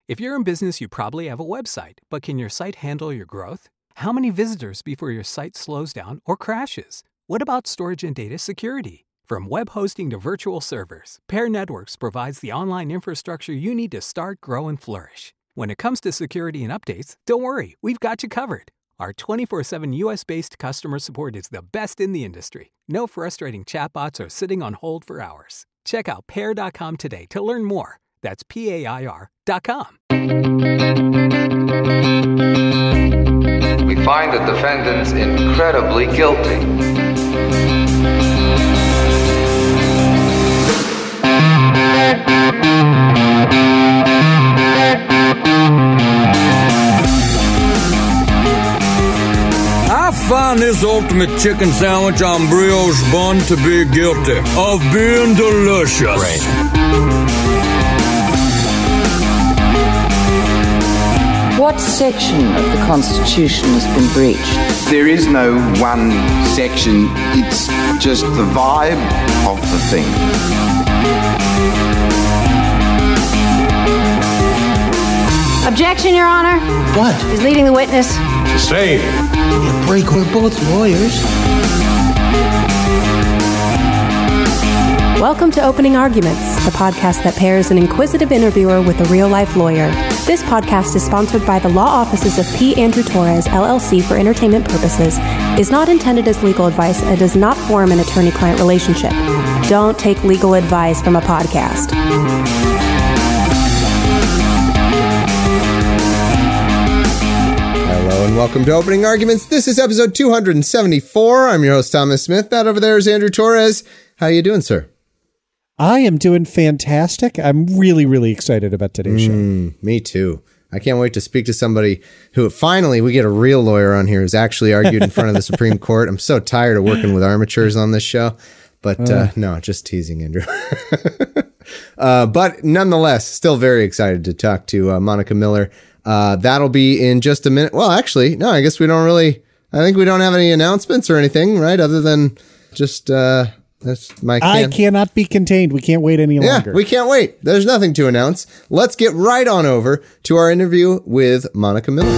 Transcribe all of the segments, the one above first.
If you're in business, you probably have a website, but can your site handle your growth? How many visitors before your site slows down or crashes? What about storage and data security? From web hosting to virtual servers, Pair Networks provides the online infrastructure you need to start, grow, and flourish. When it comes to security and updates, don't worry, we've got you covered. Our 24/7 US-based customer support is the best in the industry. No frustrating chatbots or sitting on hold for hours. Check out Pair.com today to learn more. That's PAIR.com. We find the defendants incredibly guilty. I find this ultimate chicken sandwich on brioche bun to be guilty of being delicious. Right. What section of the Constitution has been breached? There is no one section, it's just the vibe of the thing. Objection, Your Honor. What? He's leading the witness. Stay. You break, we're both lawyers. Welcome to Opening Arguments, the podcast that pairs an inquisitive interviewer with a real-life lawyer. This podcast is sponsored by the law offices of P. Andrew Torres, LLC for entertainment purposes, is not intended as legal advice, and does not form an attorney-client relationship. Don't take legal advice from a podcast. Hello and welcome to Opening Arguments. This is episode 274. I'm your host, Thomas Smith. That over there is Andrew Torres. How you doing, sir? I am doing fantastic. I'm really, really excited about today's show. Me too. I can't wait to speak to somebody who finally we get a real lawyer on here who's actually argued in front of the Supreme Court. I'm so tired of working with armatures on this show. But no, just teasing, Andrew. But nonetheless, still very excited to talk to Monica Miller. That'll be in just a minute. Well, actually, no, I guess we don't really. I think we don't have any announcements or anything, right? Other than just that's my. I cannot be contained. We can't wait any longer. Yeah, we can't wait. There's nothing to announce. Let's get right on over to our interview with Monica Miller.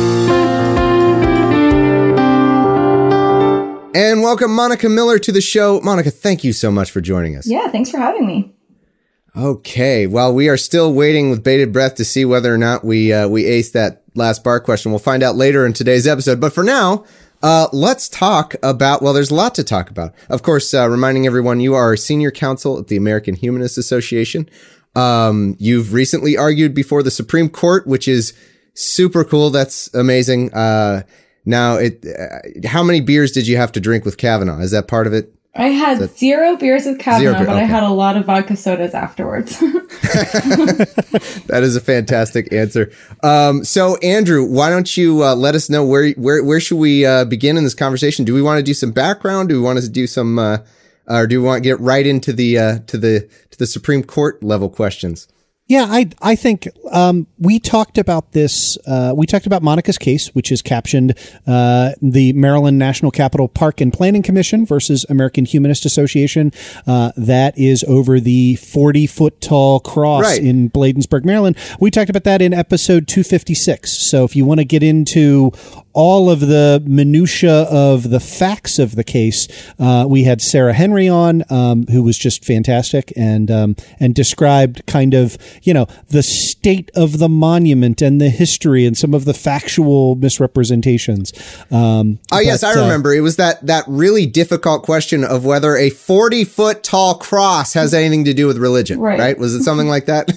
And welcome Monica Miller to the show. Monica, thank you so much for joining us. Yeah, thanks for having me. Okay, well, we are still waiting with bated breath to see whether or not we aced that last bar question. We'll find out later in today's episode. But for now, let's talk about, well, there's a lot to talk about. Of course, reminding everyone, you are senior counsel at the American Humanist Association. You've recently argued before the Supreme Court, which is super cool. That's amazing. Now, how many beers did you have to drink with Kavanaugh? Is that part of it? I had 0 beers with Kavanaugh, but I had a lot of vodka sodas afterwards. That is a fantastic answer. So, Andrew, why don't you let us know where should we begin in this conversation? Do we want to do some background? Do we want to do some, or do we want to get right into the Supreme Court level questions? Yeah, I think we talked about this. We talked about Monica's case, which is captioned the Maryland National Capital Park and Planning Commission versus American Humanist Association. That is over the 40-foot tall cross in Bladensburg, Maryland. We talked about that in episode 256. So if you want to get into all of the minutia of the facts of the case, we had Sarah Henry on, who was just fantastic and described kind of, the state of the monument and the history and some of the factual misrepresentations. Yes, I remember. It was that really difficult question of whether a 40-foot tall cross has anything to do with religion, right? Was it something like that?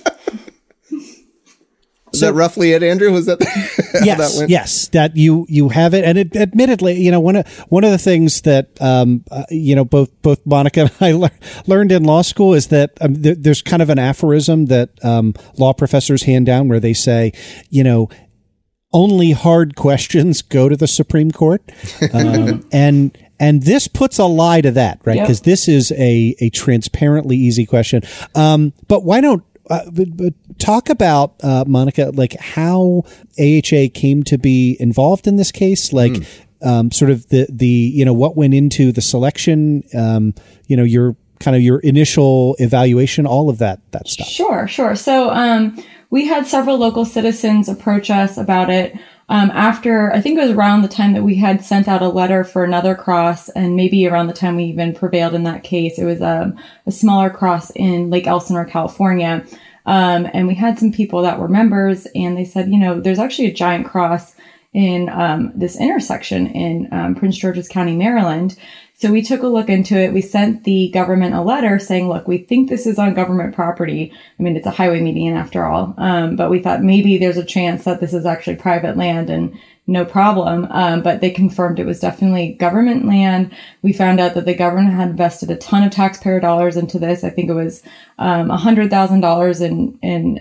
Is that roughly it, Andrew? Was that yes? Yes, that you have it, and it admittedly, one of the things that both Monica and I learned in law school is that there's kind of an aphorism that law professors hand down where they say, only hard questions go to the Supreme Court, and this puts a lie to that, right? Because this is a transparently easy question. But why don't talk about, Monica, like how AHA came to be involved in this case, sort of the what went into the selection, your initial evaluation, all of that stuff. Sure. So we had several local citizens approach us about it. After, I think it was around the time that we had sent out a letter for another cross, and maybe around the time we even prevailed in that case. It was a smaller cross in Lake Elsinore, California. And we had some people that were members, and they said, there's actually a giant cross in this intersection in Prince George's County, Maryland. So we took a look into it. We sent the government a letter saying, look, we think this is on government property. I mean, it's a highway median after all. But we thought maybe there's a chance that this is actually private land and no problem. But they confirmed it was definitely government land. We found out that the government had invested a ton of taxpayer dollars into this. I think it was $100,000 in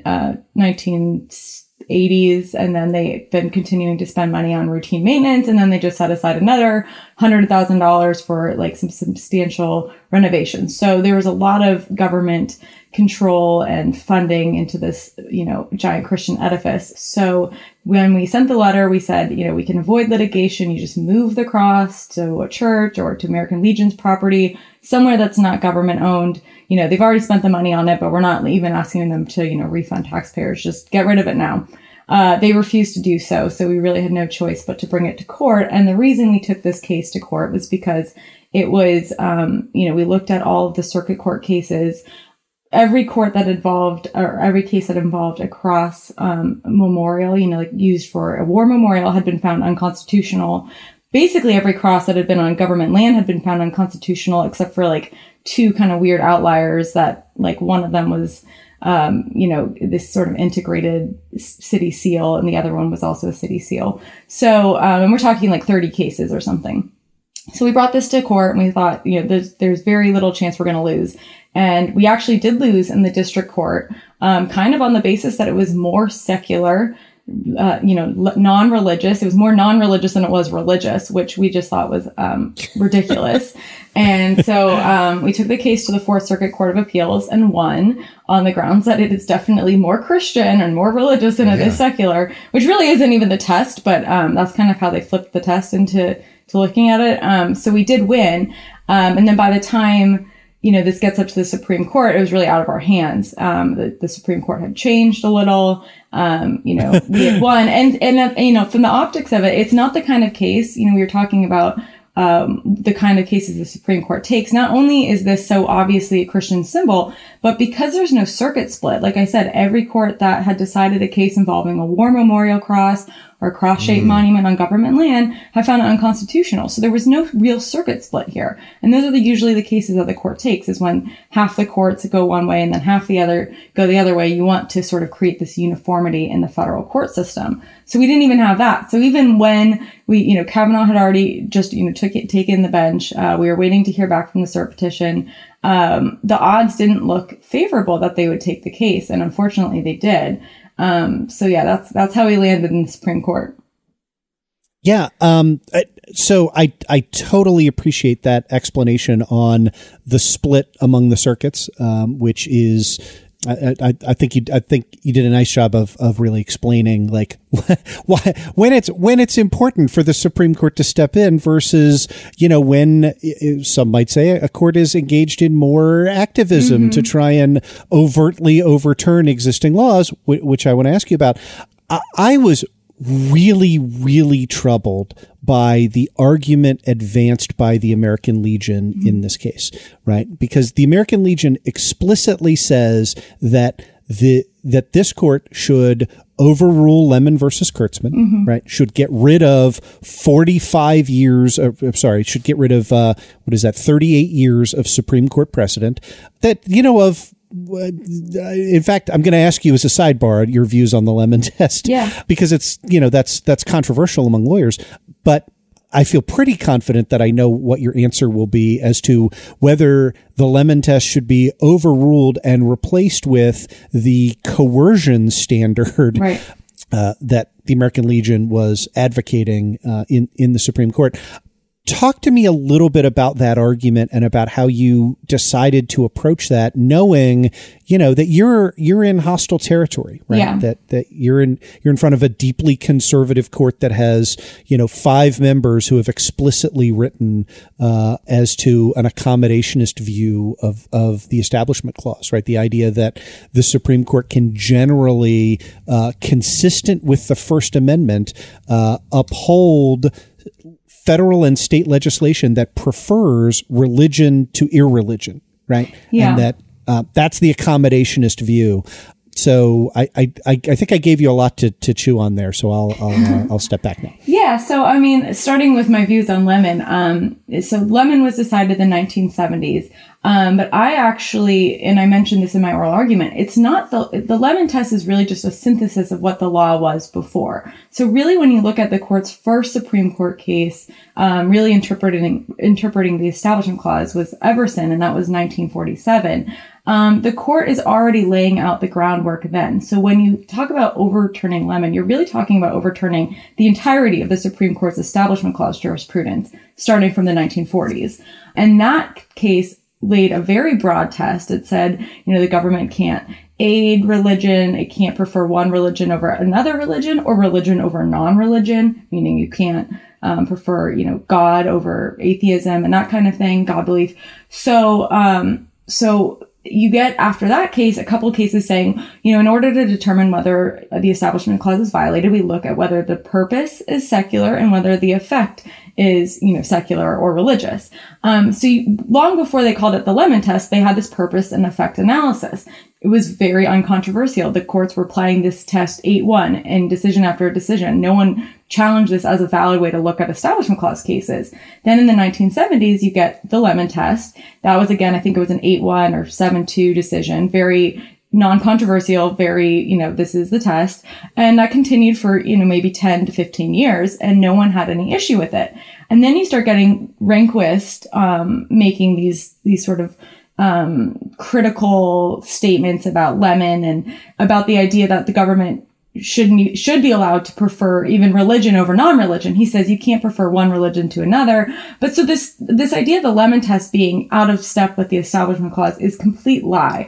1980s, and then they've been continuing to spend money on routine maintenance, and then they just set aside another $100,000 for like some substantial renovations. So there was a lot of government control and funding into this, giant Christian edifice. So when we sent the letter, we said, we can avoid litigation. You just move the cross to a church or to American Legion's property, somewhere that's not government owned. They've already spent the money on it, but we're not even asking them to, refund taxpayers. Just get rid of it now. They refused to do so. So we really had no choice but to bring it to court. And the reason we took this case to court was because it was, we looked at all of the circuit court cases. Every court that involved, or every case that involved a cross memorial, used for a war memorial, had been found unconstitutional. Basically, every cross that had been on government land had been found unconstitutional, except for like two kind of weird outliers that, like, one of them was, this sort of integrated city seal, and the other one was also a city seal. So, and we're talking like 30 cases or something. So we brought this to court, and we thought, there's very little chance we're going to lose. And we actually did lose in the district court, kind of on the basis that it was more secular, non-religious. It was more non-religious than it was religious, which we just thought was ridiculous. And so we took the case to the Fourth Circuit Court of Appeals and won on the grounds that it is definitely more Christian and more religious than it is secular, which really isn't even the test, but that's kind of how they flipped the test into looking at it. So we did win. And then by the time this gets up to the Supreme Court, it was really out of our hands. The Supreme Court had changed a little. We had won. And from the optics of it, it's not the kind of case, we were talking about the kind of cases the Supreme Court takes. Not only is this so obviously a Christian symbol, but because there's no circuit split, like I said, every court that had decided a case involving a war memorial cross or a cross-shaped monument on government land have found it unconstitutional. So there was no real circuit split here. And those are usually the cases that the court takes, is when half the courts go one way and then half the other go the other way. You want to sort of create this uniformity in the federal court system. So we didn't even have that. So even when we, Kavanaugh had already just, taken the bench, we were waiting to hear back from the cert petition. The odds didn't look favorable that they would take the case. And unfortunately they did. That's how we landed in the Supreme Court. Yeah. So I totally appreciate that explanation on the split among the circuits, which is, I think you did a nice job of really explaining like why when it's important for the Supreme Court to step in versus, when some might say a court is engaged in more activism to try and overtly overturn existing laws, which I want to ask you about. I was really, really troubled by the argument advanced by the American Legion in this case, right? Because the American Legion explicitly says that this court should overrule Lemon versus Kurtzman, right? Should get rid of 45 years of, should get rid of, 38 years of Supreme Court precedent that, in fact, I'm going to ask you as a sidebar your views on the Lemon test, because it's, that's controversial among lawyers, but I feel pretty confident that I know what your answer will be as to whether the Lemon test should be overruled and replaced with the coercion standard that the American Legion was advocating in the Supreme Court. talk to me a little bit about that argument and about how you decided to approach that, knowing, that you're in hostile territory, right? Yeah. That you're in front of a deeply conservative court that has, 5 members who have explicitly written as to an accommodationist view of the Establishment Clause, right? The idea that the Supreme Court can generally, consistent with the First Amendment, uphold federal and state legislation that prefers religion to irreligion, right? Yeah. And that that's the accommodationist view. So I think I gave you a lot to chew on there. So I'll step back now. Yeah. So I mean, starting with my views on Lemon. So Lemon was decided in the 1970s. But I actually, and I mentioned this in my oral argument, it's not the Lemon test is really just a synthesis of what the law was before. So really, when you look at the court's first Supreme Court case, really interpreting the Establishment Clause was Everson, and that was 1947. The court is already laying out the groundwork then. So when you talk about overturning Lemon, you're really talking about overturning the entirety of the Supreme Court's Establishment Clause jurisprudence, starting from the 1940s. And that case laid a very broad test. It said, the government can't aid religion. It can't prefer one religion over another religion or religion over non-religion, meaning you can't prefer, God over atheism and that kind of thing, God belief. So you get, after that case, a couple of cases saying, in order to determine whether the Establishment Clause is violated, we look at whether the purpose is secular and whether the effect is, secular or religious. Long before they called it the Lemon test, they had this purpose and effect analysis. It was very uncontroversial. The courts were applying this test 8-1 in decision after decision. No one challenged this as a valid way to look at Establishment Clause cases. Then in the 1970s, you get the Lemon test. That was, again, I think it was an 8-1 or 7-2 decision. Very non-controversial, very, this is the test. And that continued for, maybe 10 to 15 years, and no one had any issue with it. And then you start getting Rehnquist making these sort of critical statements about Lemon and about the idea that the government should be allowed to prefer even religion over non-religion. He says you can't prefer one religion to another. But so this idea of the Lemon test being out of step with the Establishment Clause is complete lie.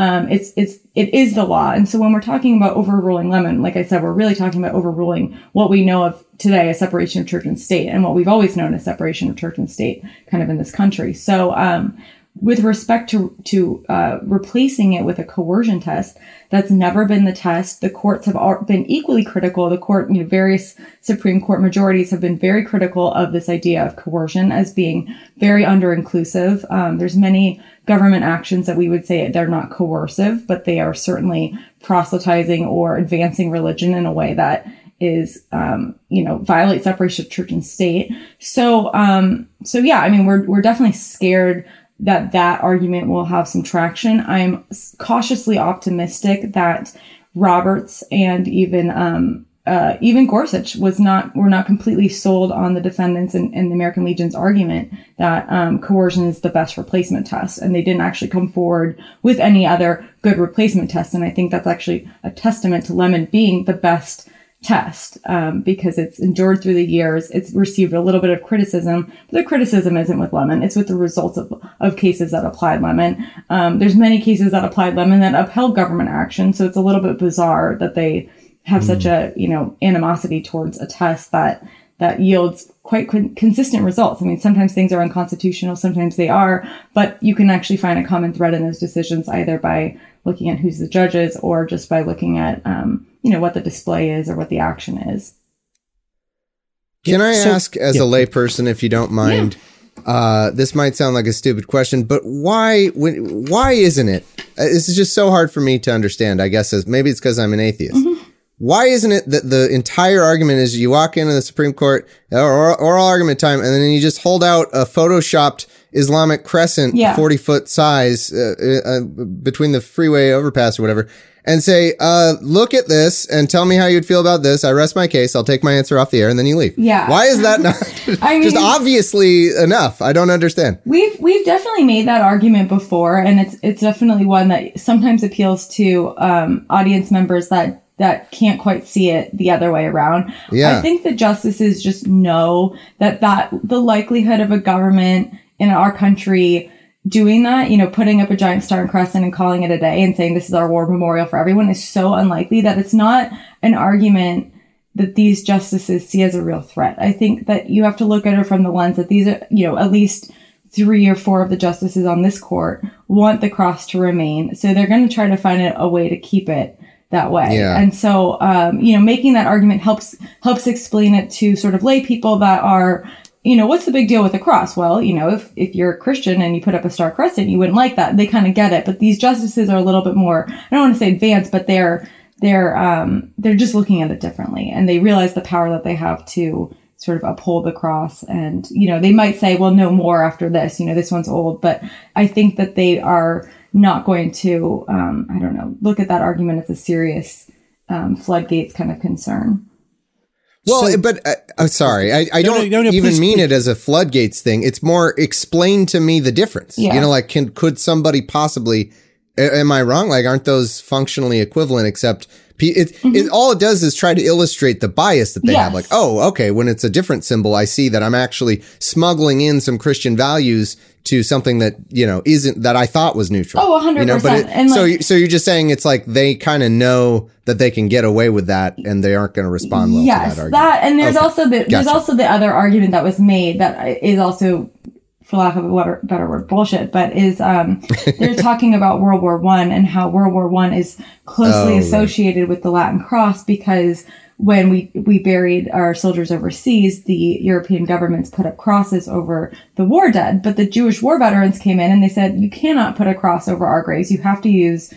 It is the law. And so when we're talking about overruling Lemon, like I said, we're really talking about overruling what we know of today as separation of church and state, and what we've always known as separation of church and state kind of in this country. So, with respect to replacing it with a coercion test, that's never been the test. The courts have been equally critical. The court, various Supreme Court majorities have been very critical of this idea of coercion as being very under-inclusive. There's many government actions that we would say they're not coercive, but they are certainly proselytizing or advancing religion in a way that is, violate separation of church and state. So yeah, I mean, we're definitely scared that argument will have some traction. I'm cautiously optimistic that Roberts and even Gorsuch were not completely sold on the defendants and the American Legion's argument that coercion is the best replacement test, and they didn't actually come forward with any other good replacement test. And I think that's actually a testament to Lemon being the best test, because it's endured through the years. It's received a little bit of criticism, but the criticism isn't with Lemon. It's with the results of cases that applied Lemon. There's many cases that applied Lemon that upheld government action. So it's a little bit bizarre that they have such a, animosity towards a test that yields quite consistent results. I mean, sometimes things are unconstitutional, sometimes they are, but you can actually find a common thread in those decisions either by looking at who's the judges or just by looking at, what the display is or what the action is. Can I ask, as a layperson, if you don't mind, this might sound like a stupid question, but why isn't it? This is just so hard for me to understand, I guess, maybe it's because I'm an atheist. Mm-hmm. Why isn't it that the entire argument is you walk into the Supreme Court, oral argument time, and then you just hold out a photoshopped Islamic crescent, 40-foot size, between the freeway overpass or whatever, and say, look at this and tell me how you'd feel about this. I rest my case. I'll take my answer off the air, and then you leave. Yeah. Why is that not just obviously enough? I don't understand. We've definitely made that argument before, and it's definitely one that sometimes appeals to audience members that that can't quite see it the other way around. Yeah. I think the justices just know that the likelihood of a government in our country doing that, putting up a giant star and crescent and calling it a day and saying this is our war memorial for everyone is so unlikely that it's not an argument that these justices see as a real threat. I think that you have to look at it from the lens that these are, at least 3 or 4 of the justices on this court want the cross to remain. So they're going to try to find a way to keep it that way. Yeah. And so, making that argument helps explain it to sort of lay people that are, what's the big deal with the cross? Well, if you're a Christian and you put up a star crescent, you wouldn't like that. They kind of get it. But these justices are a little bit more, I don't want to say advanced, but they're just looking at it differently. And they realize the power that they have to sort of uphold the cross. And, they might say, well, no more after this, this one's old. But I think that they are not going to, look at that argument as a serious floodgates kind of concern. Well, but I'm sorry, I don't even mean it as a floodgates thing. It's more explain to me the difference. Yeah. Could somebody possibly, am I wrong? Aren't those functionally equivalent, except all it does is try to illustrate the bias that they have. Oh, okay, when it's a different symbol, I see that I'm actually smuggling in some Christian values to something that, isn't, that I thought was neutral. Oh, 100%. So you're just saying it's like they kind of know that they can get away with that and they aren't going to respond well to that argument. And there's also the other argument that was made that is also, for lack of a better word, bullshit, but is they're talking about World War I and how World War I is closely associated with the Latin cross because when we buried our soldiers overseas, the European governments put up crosses over the war dead. But the Jewish war veterans came in and they said, you cannot put a cross over our graves. You have to use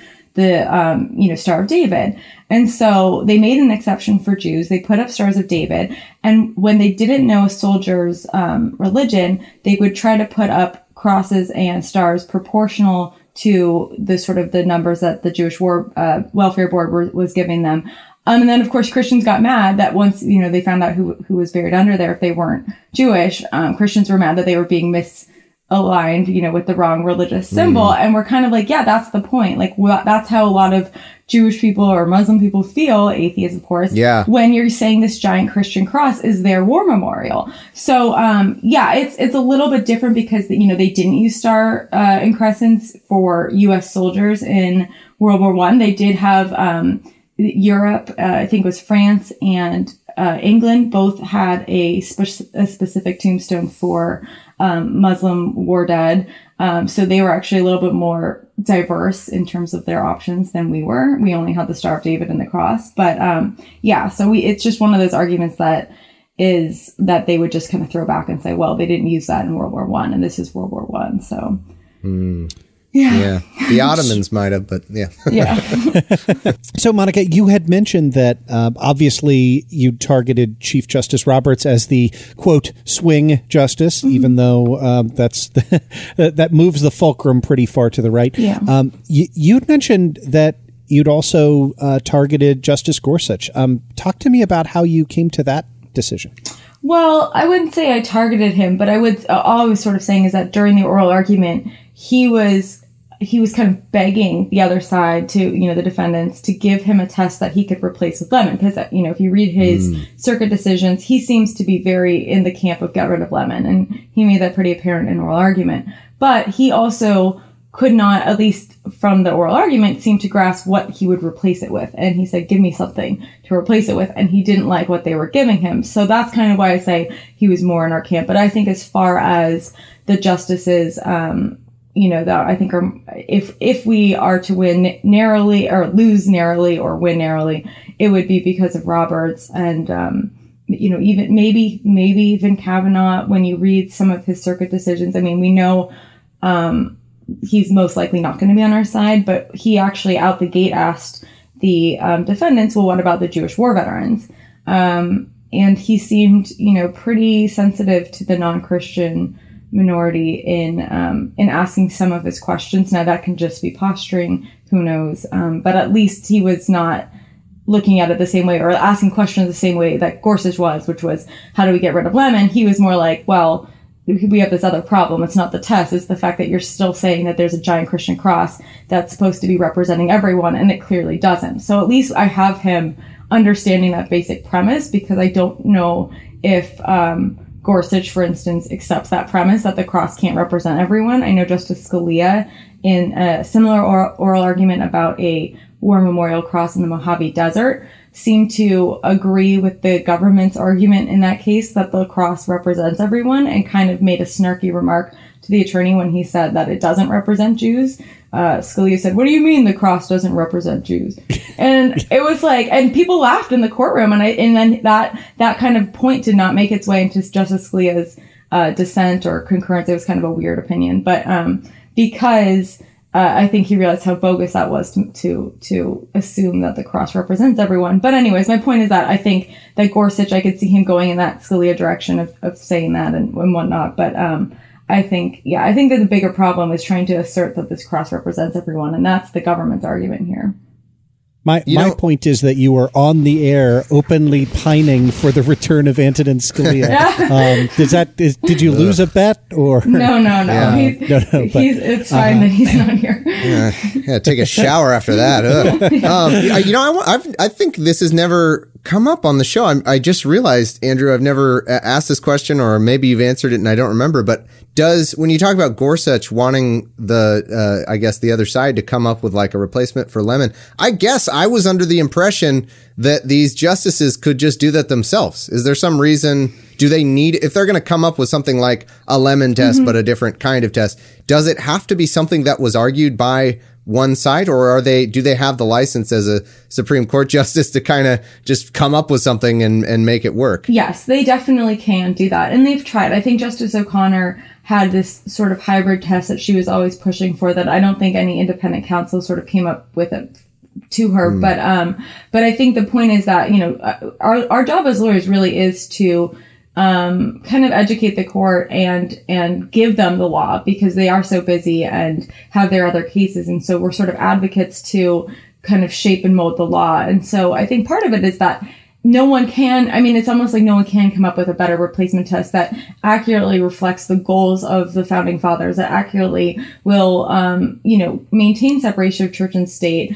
the, Star of David. And so they made an exception for Jews. They put up Stars of David. And when they didn't know a soldier's religion, they would try to put up crosses and stars proportional to the sort of the numbers that the Jewish War Welfare Board was giving them. And then, of course, Christians got mad that once, they found out who was buried under there, if they weren't Jewish, Christians were mad that they were being misaligned, with the wrong religious symbol. And we're kind of like, yeah, that's the point. That's how a lot of Jewish people or Muslim people feel, atheists, of course, when you're saying this giant Christian cross is their war memorial. So, it's a little bit different because, they didn't use star and crescents for U.S. soldiers in World War I. They did have Europe, I think it was France and England, both had a specific tombstone for Muslim war dead. So they were actually a little bit more diverse in terms of their options than we were. We only had the Star of David and the cross. But so it's just one of those arguments that they would just kind of throw back and say, well, they didn't use that in World War I, and this is World War I. So. Yeah. The Ottomans might have, but yeah. So, Monica, you had mentioned that obviously you targeted Chief Justice Roberts as the, quote, swing justice, even though that moves the fulcrum pretty far to the right. Yeah. You'd mentioned that you'd also targeted Justice Gorsuch. Talk to me about how you came to that decision. Well, I wouldn't say I targeted him, but all I was sort of saying is that during the oral argument, he was kind of begging the other side to, the defendants to give him a test that he could replace with Lemon. Because, if you read his circuit decisions, he seems to be very in the camp of get rid of Lemon. And he made that pretty apparent in oral argument. But he also could not, at least from the oral argument, seem to grasp what he would replace it with. And he said, give me something to replace it with. And he didn't like what they were giving him. So that's kind of why I say he was more in our camp. But I think as far as the justices, that I think are, if we are to win narrowly or lose narrowly or win narrowly, it would be because of Roberts and, even maybe even Kavanaugh. When you read some of his circuit decisions, I mean, we know, he's most likely not going to be on our side, but he actually out the gate asked the defendants, well, what about the Jewish war veterans? And he seemed, pretty sensitive to the non-Christian minority in asking some of his questions. Now that can just be posturing, who knows? But at least he was not looking at it the same way or asking questions the same way that Gorsuch was, which was, how do we get rid of Lemon? He was more like, well, we have this other problem. It's not the test. It's the fact that you're still saying that there's a giant Christian cross that's supposed to be representing everyone, and it clearly doesn't. So at least I have him understanding that basic premise, because I don't know if Gorsuch, for instance, accepts that premise that the cross can't represent everyone. I know Justice Scalia, in a similar oral argument about a war memorial cross in the Mojave Desert, seemed to agree with the government's argument in that case that the cross represents everyone, and kind of made a snarky remark to the attorney when he said that it doesn't represent Jews. Scalia said, "What do you mean the cross doesn't represent Jews?" And it was like, and people laughed in the courtroom, and then that kind of point did not make its way into Justice Scalia's dissent or concurrence. It was kind of a weird opinion, but because I think he realized how bogus that was to assume that the cross represents everyone. But anyways, my point is that I think that Gorsuch, I could see him going in that Scalia direction of saying that and whatnot. But I think that the bigger problem is trying to assert that this cross represents everyone, and that's the government's argument here. My point is that you are on the air openly pining for the return of Antonin Scalia. Did you lose a bet or no? It's fine that he's not here. Yeah, take a shower after that. I think this has never come up on the show. I just realized, Andrew, I've never asked this question, or maybe you've answered it and I don't remember, but when you talk about Gorsuch wanting the other side to come up with like a replacement for Lemon, I guess I was under the impression that these justices could just do that themselves. Is there some reason, do they need, if they're going to come up with something like a Lemon test, but a different kind of test, does it have to be something that was argued by one side, or do they have the license as a Supreme Court justice to kind of just come up with something and make it work? Yes, they definitely can do that. And they've tried. I think Justice O'Connor had this sort of hybrid test that she was always pushing for, that I don't think any independent counsel sort of came up with it to her. But I think the point is that, our job as lawyers really is to kind of educate the court and give them the law, because they are so busy and have their other cases. And so we're sort of advocates to kind of shape and mold the law. And so I think part of it is that it's almost like no one can come up with a better replacement test that accurately reflects the goals of the founding fathers, that accurately will, maintain separation of church and state,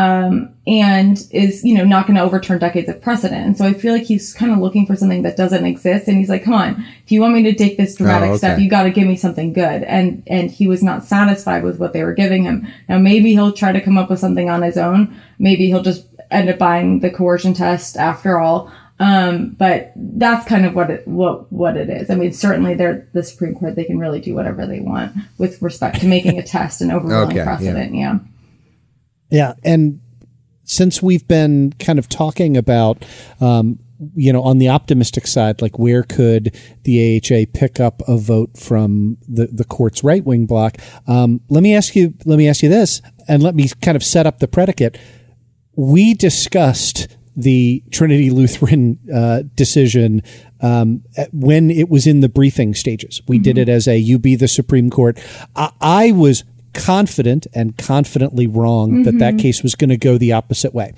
and is, not going to overturn decades of precedent. And so I feel like he's kind of looking for something that doesn't exist. And he's like, come on, if you want me to take this dramatic step, you got to give me something good. And he was not satisfied with what they were giving him. Now, maybe he'll try to come up with something on his own. Maybe he'll just end up buying the coercion test after all. But that's kind of what it is. I mean, certainly the Supreme Court, they can really do whatever they want with respect to making a test and overruling precedent. Yeah. Yeah. And since we've been kind of talking about, on the optimistic side, like where could the AHA pick up a vote from the court's right wing bloc? Let me ask you this, and let me kind of set up the predicate. We discussed the Trinity Lutheran decision when it was in the briefing stages. We did it as you be the Supreme Court. I was confident and confidently wrong that case was going to go the opposite way.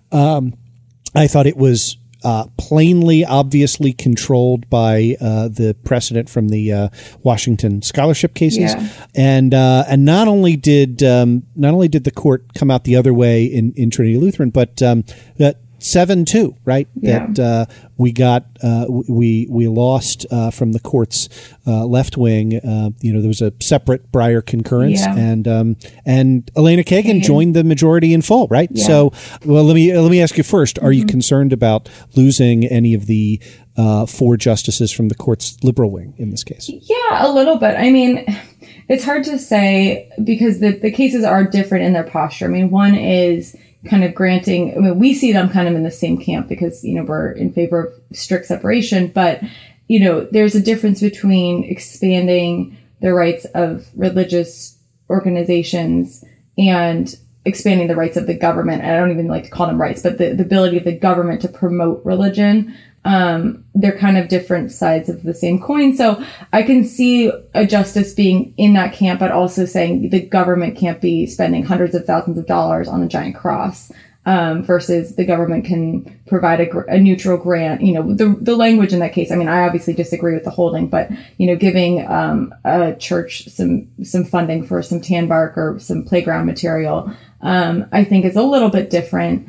I thought it was plainly, obviously controlled by the precedent from the Washington scholarship cases, and not only did the court come out the other way in Trinity Lutheran, but 7-2, right? Yeah. That we got we lost from the court's left wing. There was a separate Breyer concurrence, and Elena Kagan joined the majority in full, right? Yeah. So, well, let me ask you first: are you concerned about losing any of the 4 justices from the court's liberal wing in this case? Yeah, a little bit. I mean, it's hard to say because the cases are different in their posture. I mean, one is kind of granting, we see them kind of in the same camp because, we're in favor of strict separation, but, there's a difference between expanding the rights of religious organizations and expanding the rights of the government. I don't even like to call them rights, but the ability of the government to promote religion. They're kind of different sides of the same coin. So I can see a justice being in that camp, but also saying the government can't be spending hundreds of thousands of dollars on a giant cross. versus the government can provide a neutral grant. The language in that case, I mean, I obviously disagree with the holding, but, giving a church some funding for some tan bark or some playground material, I think is a little bit different.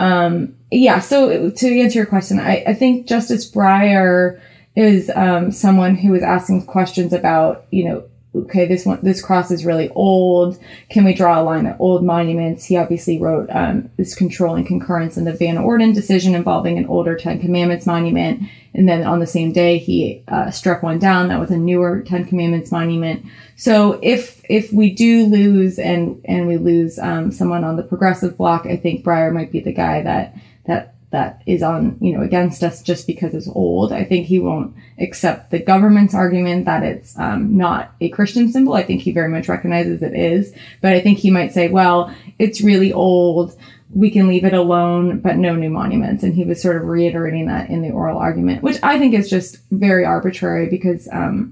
So to answer your question, I think Justice Breyer is someone who is asking questions about, okay, this cross is really old. Can we draw a line at old monuments? He obviously wrote this controlling concurrence in the Van Orden decision involving an older Ten Commandments monument. And then on the same day, he struck one down that was a newer Ten Commandments monument. So if we do lose and we lose someone on the progressive bloc, I think Breyer might be the guy that is on, against us just because it's old. I think he won't accept the government's argument that it's not a Christian symbol. I think he very much recognizes it is, but I think he might say, well, it's really old. We can leave it alone, but no new monuments. And he was sort of reiterating that in the oral argument, which I think is just very arbitrary because,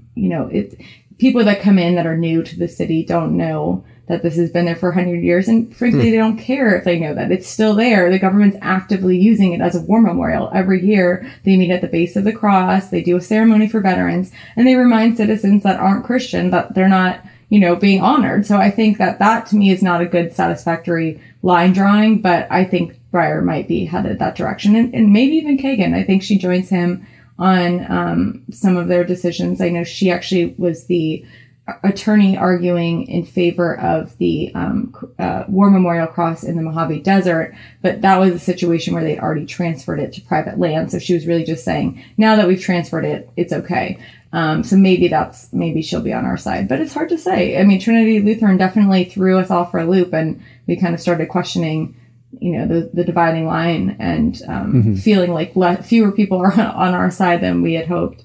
people that come in that are new to the city don't know that this has been there for 100 years. And frankly, they don't care if they know that it's still there. The government's actively using it as a war memorial. Every year they meet at the base of the cross. They do a ceremony for veterans and they remind citizens that aren't Christian that they're not, being honored. So I think that to me is not a good satisfactory line drawing, but I think Breyer might be headed that direction and maybe even Kagan. I think she joins him on some of their decisions. I know she actually was the attorney arguing in favor of the War Memorial Cross in the Mojave Desert, but that was a situation where they'd already transferred it to private land. So she was really just saying, now that we've transferred it, it's okay. So maybe she'll be on our side, but it's hard to say. I mean, Trinity Lutheran definitely threw us all for a loop, and we kind of started questioning, the dividing line and feeling like fewer people are on our side than we had hoped.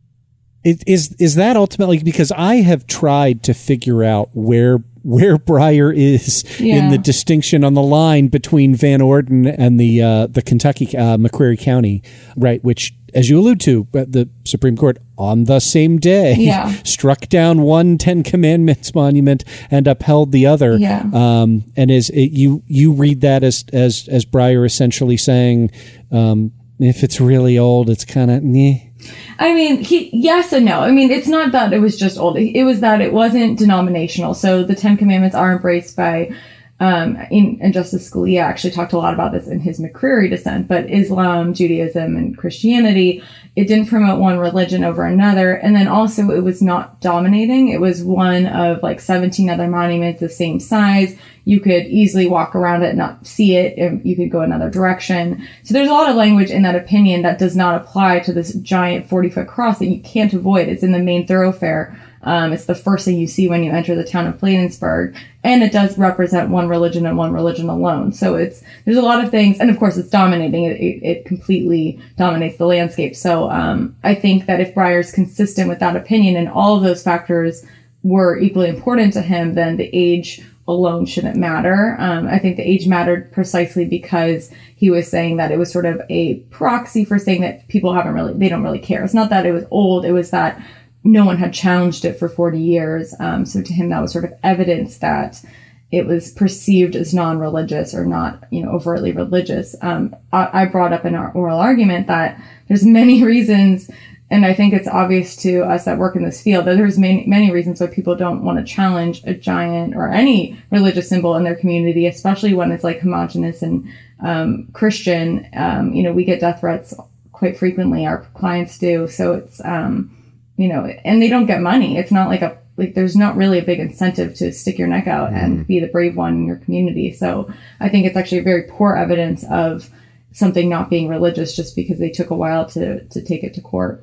Is that ultimately, because I have tried to figure out where Breyer is in the distinction on the line between Van Orden and the Kentucky McCreary County, right? Which, as you allude to, the Supreme Court on the same day struck down one Ten Commandments monument and upheld the other. And you read that as Breyer essentially saying, if it's really old, it's kind of meh. I mean, yes and no. I mean, it's not that it was just old. It was that it wasn't denominational. So the Ten Commandments are embraced by, and Justice Scalia actually talked a lot about this in his McCreary dissent, but Islam, Judaism, and Christianity, it didn't promote one religion over another. And then also it was not dominating. It was one of like 17 other monuments the same size. You could easily walk around it and not see it. And you could go another direction. So there's a lot of language in that opinion that does not apply to this giant 40-foot cross that you can't avoid. It's in the main thoroughfare. It's the first thing you see when you enter the town of Bladensburg. And it does represent one religion and one religion alone. So there's a lot of things. And of course, it's dominating. It completely dominates the landscape. So I think that if Breyer's consistent with that opinion and all of those factors were equally important to him, then the age alone shouldn't matter. I think the age mattered precisely because he was saying that it was sort of a proxy for saying that people they don't really care. It's not that it was old. It was that no one had challenged it for 40 years. So to him, that was sort of evidence that it was perceived as non-religious or not, overtly religious. I brought up in our oral argument that there's many reasons, and I think it's obvious to us that work in this field, that there's many reasons why people don't want to challenge a giant or any religious symbol in their community, especially when it's like homogenous and Christian. We get death threats quite frequently. Our clients do. So it's, and they don't get money. It's not like there's not really a big incentive to stick your neck out and be the brave one in your community. So I think it's actually very poor evidence of something not being religious just because they took a while to take it to court.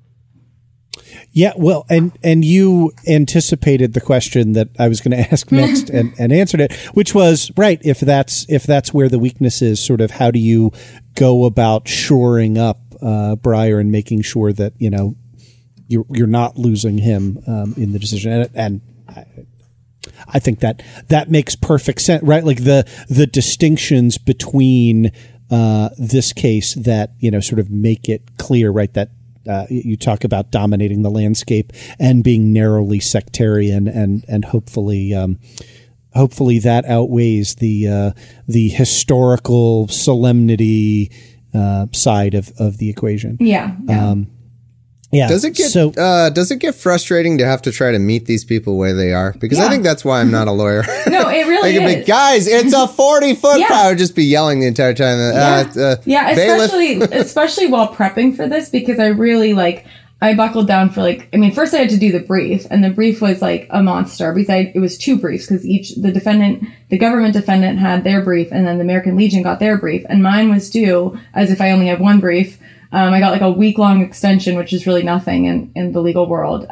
Yeah, well, and you anticipated the question that I was going to ask next and answered it, which was, right, if that's where the weakness is, sort of how do you go about shoring up Breyer and making sure that, you're not losing him in the decision. And I think that makes perfect sense, right? Like the distinctions between this case that, sort of make it clear, right, that you talk about dominating the landscape and being narrowly sectarian and hopefully hopefully that outweighs the historical solemnity side of the equation. Yeah. Yeah. Does it get frustrating to have to try to meet these people where they are? Because I think that's why I'm not a lawyer. No, it really is. Be, guys, it's a 40-foot crowd. I would just be yelling the entire time. Especially while prepping for this, because I really I buckled down for first I had to do the brief, and the brief was like a monster because it was 2 briefs, because the government defendant had their brief, and then the American Legion got their brief, and mine was due as if I only had 1 brief. I got a week-long extension, which is really nothing in the legal world.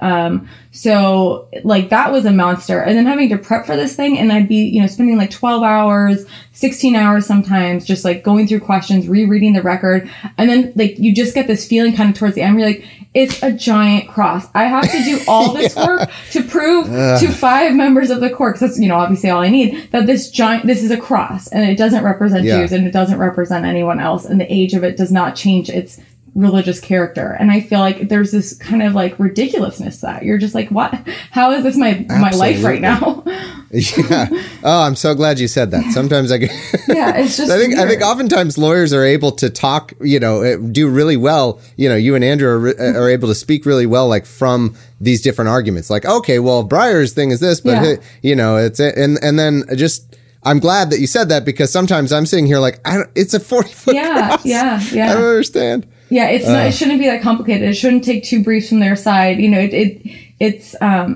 So that was a monster. And then having to prep for this thing, and I'd be, spending 12 hours, 16 hours sometimes, just going through questions, rereading the record. And then you just get this feeling kind of towards the end where you're it's a giant cross. I have to do all this work to prove to 5 members of the court, because that's, obviously all I need, that this is a cross, and it doesn't represent Jews, and it doesn't represent anyone else. And the age of it does not change its religious character. And I feel like there's this kind of ridiculousness to that. You're just what? How is this my life right now? Yeah. Oh, I'm so glad you said that. Sometimes it's just I think oftentimes lawyers are able to talk, do really well. You and Andrew are able to speak really well, from these different arguments. Okay, well, Breyer's thing is this, but it's it. And then just, I'm glad that you said that, because sometimes I'm sitting here it's a 40-foot cross. Yeah. I don't understand. Yeah, it's not. It shouldn't be that complicated. It shouldn't take 2 briefs from their side. It is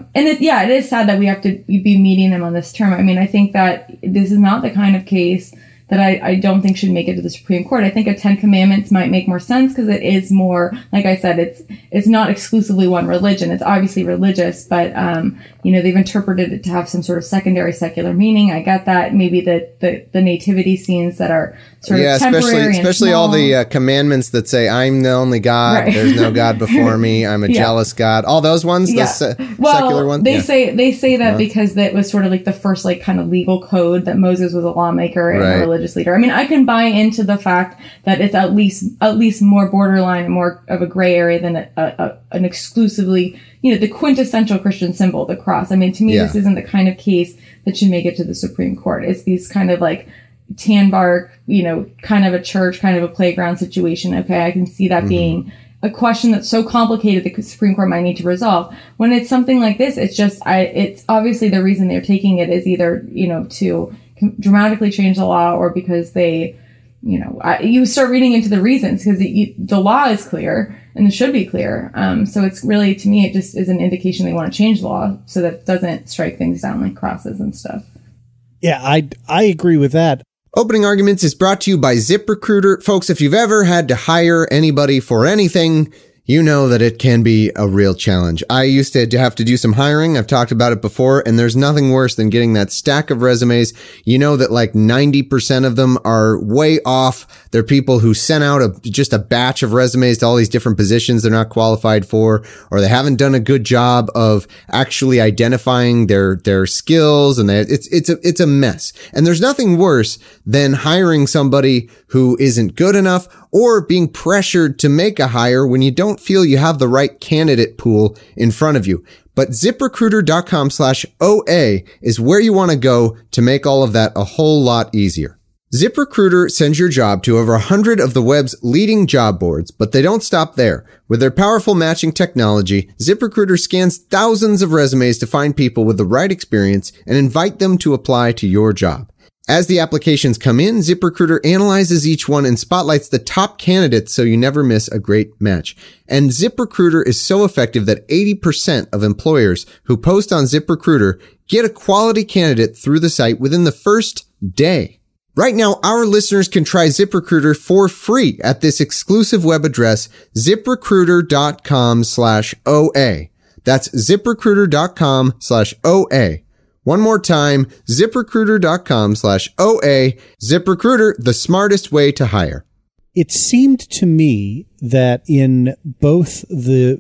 sad that we have to be meeting them on this term. I think that this is not the kind of case that I don't think should make it to the Supreme Court. I think a 10 Commandments might make more sense, because it is more, like I said, it's not exclusively one religion. It's obviously religious, but they've interpreted it to have some sort of secondary secular meaning. I get that. Maybe the nativity scenes that are sort of temporary, especially all the commandments that say, "I'm the only God. Right. There's no God before me. I'm a jealous God." All those ones, the secular ones. They say that because that was sort of the first kind of legal code, that Moses was a lawmaker and a religious leader. I can buy into the fact that it's at least more borderline and more of a gray area than an exclusively, the quintessential Christian symbol, the cross. To me, this isn't the kind of case that should make it to the Supreme Court. It's these kind of tan bark, kind of a church, kind of a playground situation. Okay, I can see that being a question that's so complicated the Supreme Court might need to resolve. When it's something like this, it's obviously the reason they're taking it is either, to dramatically change the law, or because they, you start reading into the reasons, because the law is clear and it should be clear. So it's really, to me, it just is an indication they want to change the law so that it doesn't strike things down like crosses and stuff. Yeah, I agree with that. Opening Arguments is brought to you by ZipRecruiter. Folks, if you've ever had to hire anybody for anything, you know that it can be a real challenge. I used to have to do some hiring. I've talked about it before, and there's nothing worse than getting that stack of resumes. You know that 90% of them are way off. They're people who sent out just a batch of resumes to all these different positions they're not qualified for, or they haven't done a good job of actually identifying their skills, and it's a mess. And there's nothing worse than hiring somebody who isn't good enough, or being pressured to make a hire when you don't feel you have the right candidate pool in front of you. But ZipRecruiter.com/OA is where you want to go to make all of that a whole lot easier. ZipRecruiter sends your job to over 100 of the web's leading job boards, but they don't stop there. With their powerful matching technology, ZipRecruiter scans thousands of resumes to find people with the right experience and invite them to apply to your job. As the applications come in, ZipRecruiter analyzes each one and spotlights the top candidates so you never miss a great match. And ZipRecruiter is so effective that 80% of employers who post on ZipRecruiter get a quality candidate through the site within the first day. Right now, our listeners can try ZipRecruiter for free at this exclusive web address, ZipRecruiter.com/OA. That's ZipRecruiter.com/OA. One more time, ZipRecruiter.com/OA. ZipRecruiter, the smartest way to hire. It seemed to me that in both the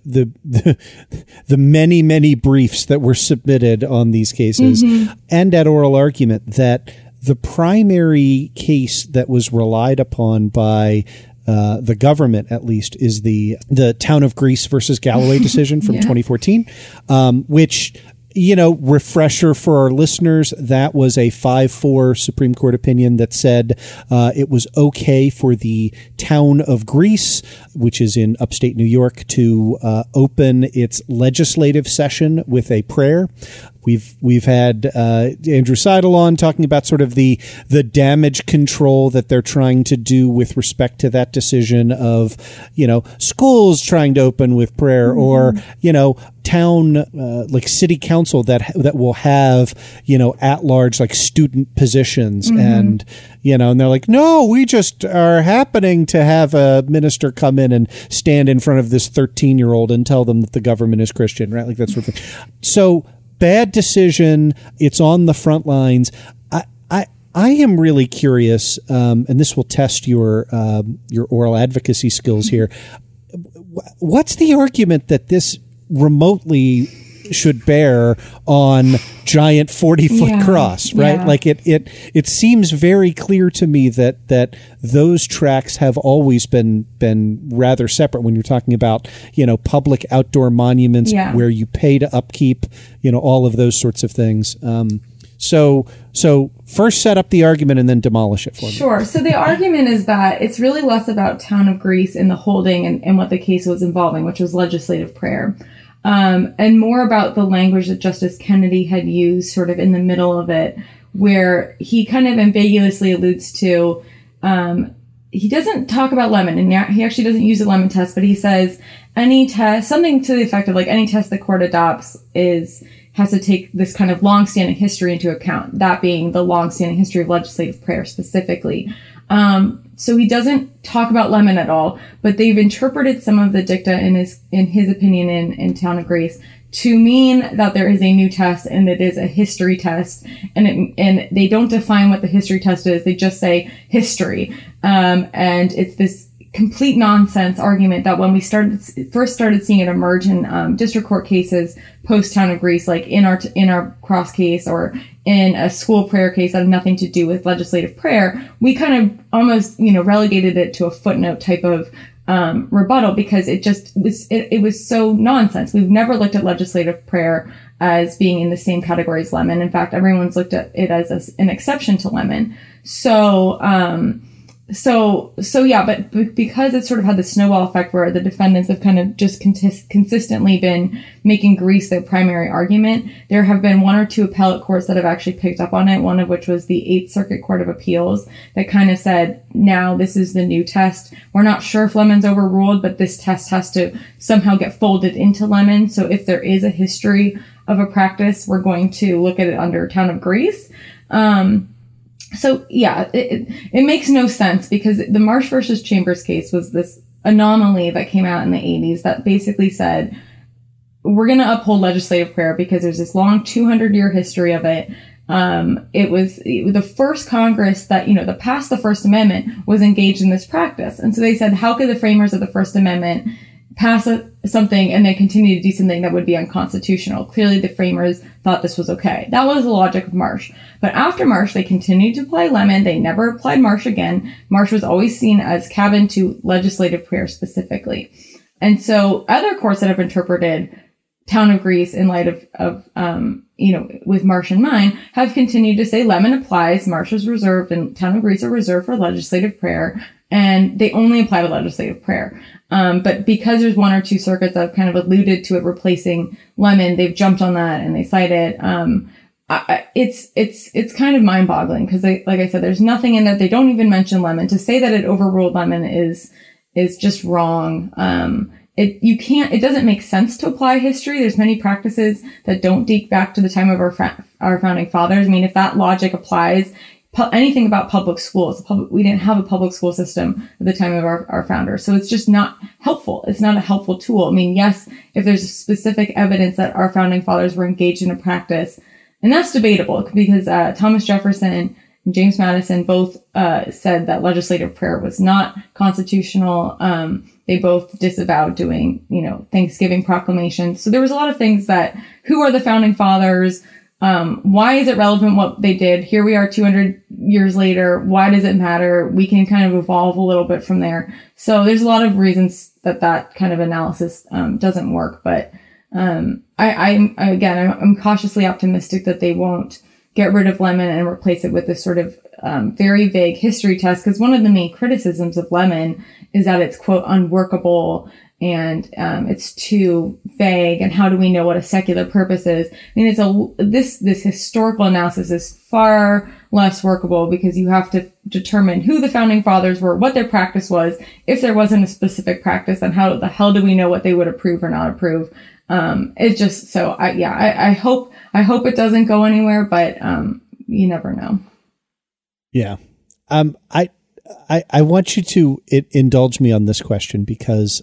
many briefs that were submitted on these cases and at oral argument, that the primary case that was relied upon by the government, at least, is the Town of Greece versus Galloway decision from 2014, which refresher for our listeners, that was a 5-4 Supreme Court opinion that said it was okay for the town of Greece, which is in upstate New York, to open its legislative session with a prayer. We've had Andrew Seidel on talking about sort of the damage control that they're trying to do with respect to that decision of, schools trying to open with prayer, or, town, like city council that will have, at large, like student positions. And, and they're like, no, we just are happening to have a minister come in and stand in front of this 13-year-old and tell them that the government is Christian, right? Like that sort of thing. So, bad decision. It's on the front lines. I am really curious, and this will test your oral advocacy skills here. What's the argument that this remotely should bear on giant 40-foot cross, right? Like it seems very clear to me that those tracks have always been rather separate when you're talking about, public outdoor monuments where you pay to upkeep, all of those sorts of things. So first set up the argument and then demolish it for me. Sure. So the argument is that it's really less about town of Greece and the holding and what the case was involving, which was legislative prayer. And more about the language that Justice Kennedy had used sort of in the middle of it, where he kind of ambiguously alludes to, he doesn't talk about Lemon, and he actually doesn't use the Lemon test, but he says any test, something to the effect of like any test the court adopts has to take this kind of longstanding history into account, that being the longstanding history of legislative prayer specifically. So he doesn't talk about Lemon at all, but they've interpreted some of the dicta in his opinion in Town of Grace to mean that there is a new test and it is a history test, and they don't define what the history test is. They just say history, and it's this complete nonsense argument that when we first started seeing it emerge in district court cases post Town of Greece, like in our cross case or in a school prayer case that had nothing to do with legislative prayer, we kind of almost relegated it to a footnote type of rebuttal, because it was so nonsense. We've never looked at legislative prayer as being in the same category as Lemon. In fact, everyone's looked at it as an exception to Lemon. So yeah, but because it sort of had the snowball effect where the defendants have kind of just consistently been making Greece their primary argument, there have been one or two appellate courts that have actually picked up on it, one of which was the 8th Circuit Court of Appeals, that kind of said, now this is the new test. We're not sure if Lemon's overruled, but this test has to somehow get folded into Lemon. So if there is a history of a practice, we're going to look at it under Town of Greece. So yeah, it makes no sense, because the Marsh versus Chambers case was this anomaly that came out in the 80s that basically said, we're going to uphold legislative prayer because there's this long 200-year history of it. It was the first Congress that passed the First Amendment was engaged in this practice. And so they said, how could the framers of the First Amendment pass something and then continue to do something that would be unconstitutional? Clearly the framers thought this was okay. That was the logic of Marsh. But after Marsh, they continued to apply Lemon. They never applied Marsh again. Marsh was always seen as cabin to legislative prayer specifically. And so other courts that have interpreted Town of Greece in light of with Marsh in mind have continued to say Lemon applies, Marsh is reserved, and Town of Greece are reserved for legislative prayer. And they only apply to legislative prayer. But because there's one or two circuits that have kind of alluded to it replacing Lemon, they've jumped on that and they cite it. It's kind of mind boggling, because like I said, there's nothing in it. They don't even mention Lemon. To say that it overruled Lemon is just wrong. It doesn't make sense to apply history. There's many practices that don't date back to the time of our founding fathers. I mean, if that logic applies, anything about public schools, we didn't have a public school system at the time of our founders. So it's just not helpful. It's not a helpful tool. I mean, yes, if there's specific evidence that our founding fathers were engaged in a practice, and that's debatable, because Thomas Jefferson and James Madison both said that legislative prayer was not constitutional. They both disavowed doing, Thanksgiving proclamations. So there was a lot of things that, who are the founding fathers? Why is it relevant what they did? Here we are 200 years later. Why does it matter? We can kind of evolve a little bit from there. So there's a lot of reasons that kind of analysis doesn't work. But I'm cautiously optimistic that they won't get rid of Lemon and replace it with this sort of very vague history test, because one of the main criticisms of Lemon is that it's, quote, unworkable and it's too vague, and how do we know what a secular purpose is? I mean, this historical analysis is far less workable, because you have to determine who the founding fathers were, what their practice was. If there wasn't a specific practice, then how the hell do we know what they would approve or not approve? It's just so I hope it doesn't go anywhere, but you never know. Yeah. I want you to indulge me on this question, because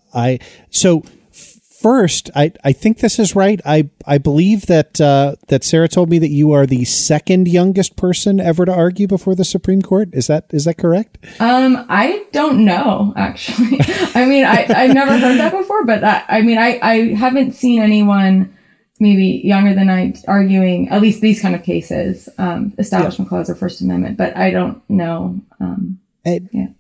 first, I think this is right. I believe that Sarah told me that you are the second youngest person ever to argue before the Supreme Court. Is that correct? I don't know, actually. I mean, I've never heard that before, but I haven't seen anyone maybe younger than I arguing at least these kind of cases, Establishment Clause or First Amendment, but I don't know. Yeah.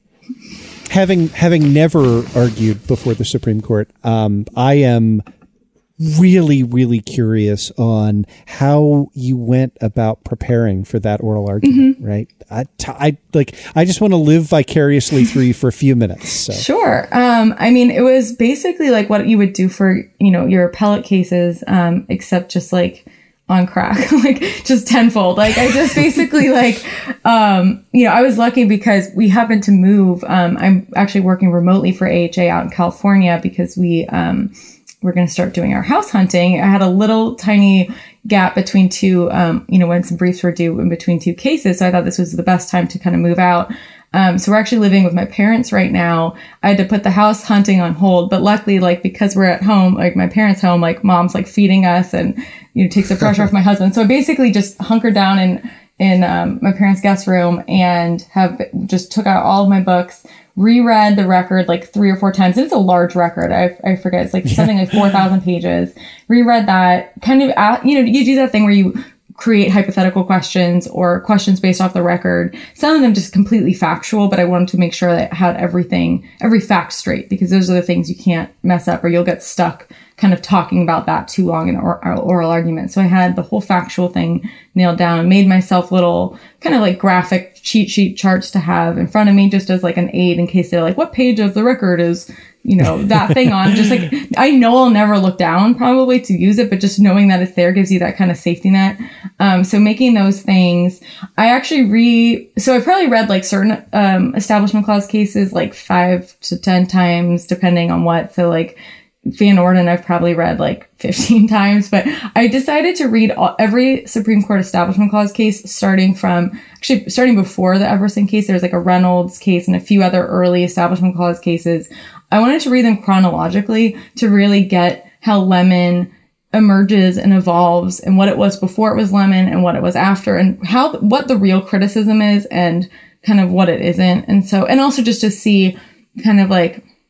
Having never argued before the Supreme Court, I am really, really curious on how you went about preparing for that oral argument, right? I just want to live vicariously through you for a few minutes. So. Sure. I mean, it was basically like what you would do for, your appellate cases, except just like on crack, like just tenfold. Like I just basically I was lucky because we happened to move. I'm actually working remotely for AHA out in California because we're going to start doing our house hunting. I had a little tiny gap between two, when some briefs were due in between two cases. So I thought this was the best time to kind of move out. So we're actually living with my parents right now. I had to put the house hunting on hold, but luckily, because we're at home, my parents' home, mom's feeding us and, takes the pressure off my husband. So I basically just hunkered down in my parents' guest room and have just took out all of my books, reread the record 3 or 4 times. It's a large record. I forget. It's something like 4,000 pages. Reread that kind of, you do that thing where you create hypothetical questions or questions based off the record. Some of them just completely factual, but I wanted to make sure that I had every fact straight, because those are the things you can't mess up or you'll get stuck kind of talking about that too long in oral argument. So I had the whole factual thing nailed down, made myself little kind of graphic cheat sheet charts to have in front of me just as an aid in case they're what page of the record is that thing on. Just I know I'll never look down probably to use it, but just knowing that it's there gives you that kind of safety net. So making those things, I actually so I probably read certain Establishment Clause cases 5 to 10 times depending on what. So Van Orden I've probably read 15 times, but I decided to read every Supreme Court Establishment Clause case starting before the Everson case. There's a Reynolds case and a few other early Establishment Clause cases. I wanted to read them chronologically to really get how Lemon emerges and evolves and what it was before it was Lemon and what it was after and what the real criticism is and kind of what it isn't. And also just to see kind of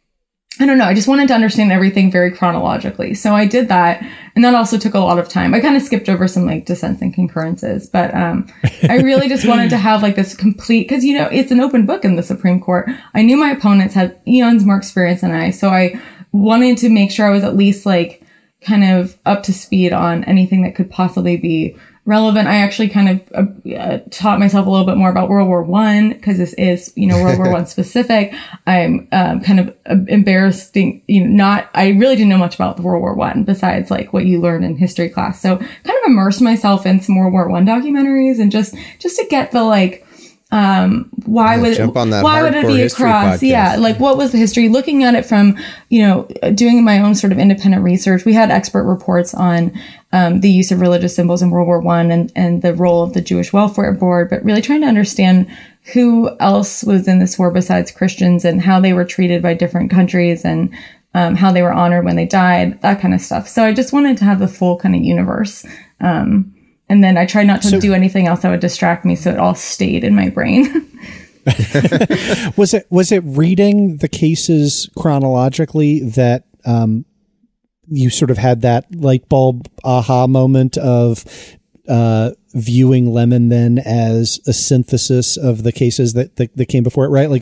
I don't know. I just wanted to understand everything very chronologically. So I did that. And that also took a lot of time. I kind of skipped over some dissents and concurrences, but I really just wanted to have this complete, because, it's an open book in the Supreme Court. I knew my opponents had eons more experience than I. So I wanted to make sure I was at least kind of up to speed on anything that could possibly be relevant. I actually kind of taught myself a little bit more about World War I because this is, World War I specific. I'm kind of embarrassed, I really didn't know much about World War I besides what you learn in history class. So kind of immersed myself in some World War I documentaries and just to get the why would it be across? Podcast. Yeah. What was the history? Looking at it from, doing my own sort of independent research. We had expert reports on the use of religious symbols in World War I and the role of the Jewish Welfare Board, but really trying to understand who else was in this war besides Christians and how they were treated by different countries and how they were honored when they died, that kind of stuff. So I just wanted to have the full kind of universe. And then I tried not to do anything else that would distract me, so it all stayed in my brain. Was it reading the cases chronologically that you sort of had that light bulb aha moment of viewing Lemon then as a synthesis of the cases that came before it, right? Like,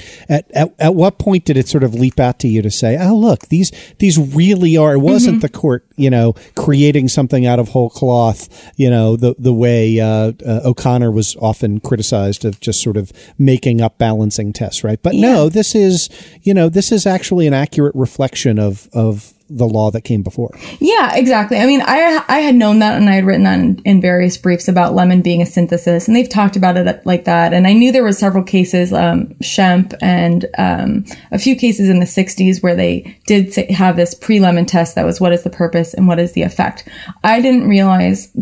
at what point did it sort of leap out to you to say, oh, look, these really are, it wasn't the court, creating something out of whole cloth, the way O'Connor was often criticized of just sort of making up balancing tests, right? But no, this is actually an accurate reflection of the law that came before. Yeah, exactly. I mean, I had known that, and I had written that in various briefs about Lemon being a synthesis, and they've talked about it like that. And I knew there were several cases, Schempp and a few cases in the 60s where they did have this pre-Lemon test that was what is the purpose and what is the effect. I didn't realize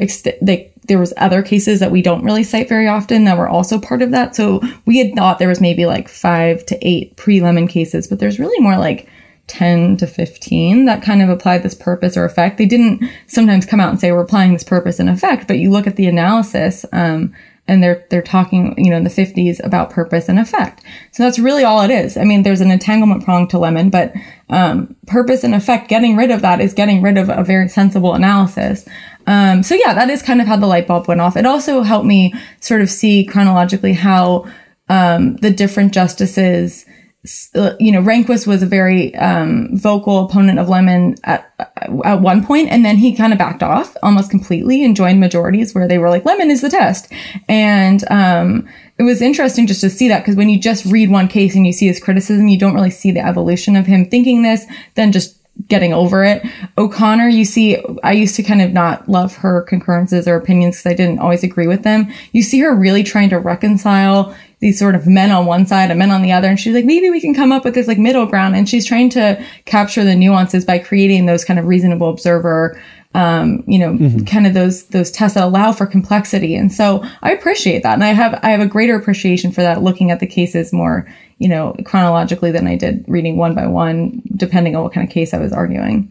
there was other cases that we don't really cite very often that were also part of that. So we had thought there was maybe like 5 to 8 pre-Lemon cases, but there's really more like 10 to 15 that kind of applied this purpose or effect. They didn't sometimes come out and say we're applying this purpose and effect, but you look at the analysis, and they're talking, in the 50s about purpose and effect. So that's really all it is. I mean, there's an entanglement prong to Lemon, but purpose and effect, getting rid of that is getting rid of a very sensible analysis. So yeah, that is kind of how the light bulb went off. It also helped me sort of see chronologically how the different justices, Rehnquist was a very vocal opponent of Lemon at one point, and then he kind of backed off almost completely and joined majorities where they were like, Lemon is the test. And it was interesting just to see that, because when you just read one case and you see his criticism, you don't really see the evolution of him thinking this, then just getting over it. O'Connor, you see, I used to kind of not love her concurrences or opinions because I didn't always agree with them. You see her really trying to reconcile these sort of men on one side and men on the other. And she's like, maybe we can come up with this like middle ground. And she's trying to capture the nuances by creating those kind of reasonable observer, kind of those tests that allow for complexity. And so I appreciate that. And I have a greater appreciation for that, looking at the cases more, chronologically than I did reading one by one, depending on what kind of case I was arguing.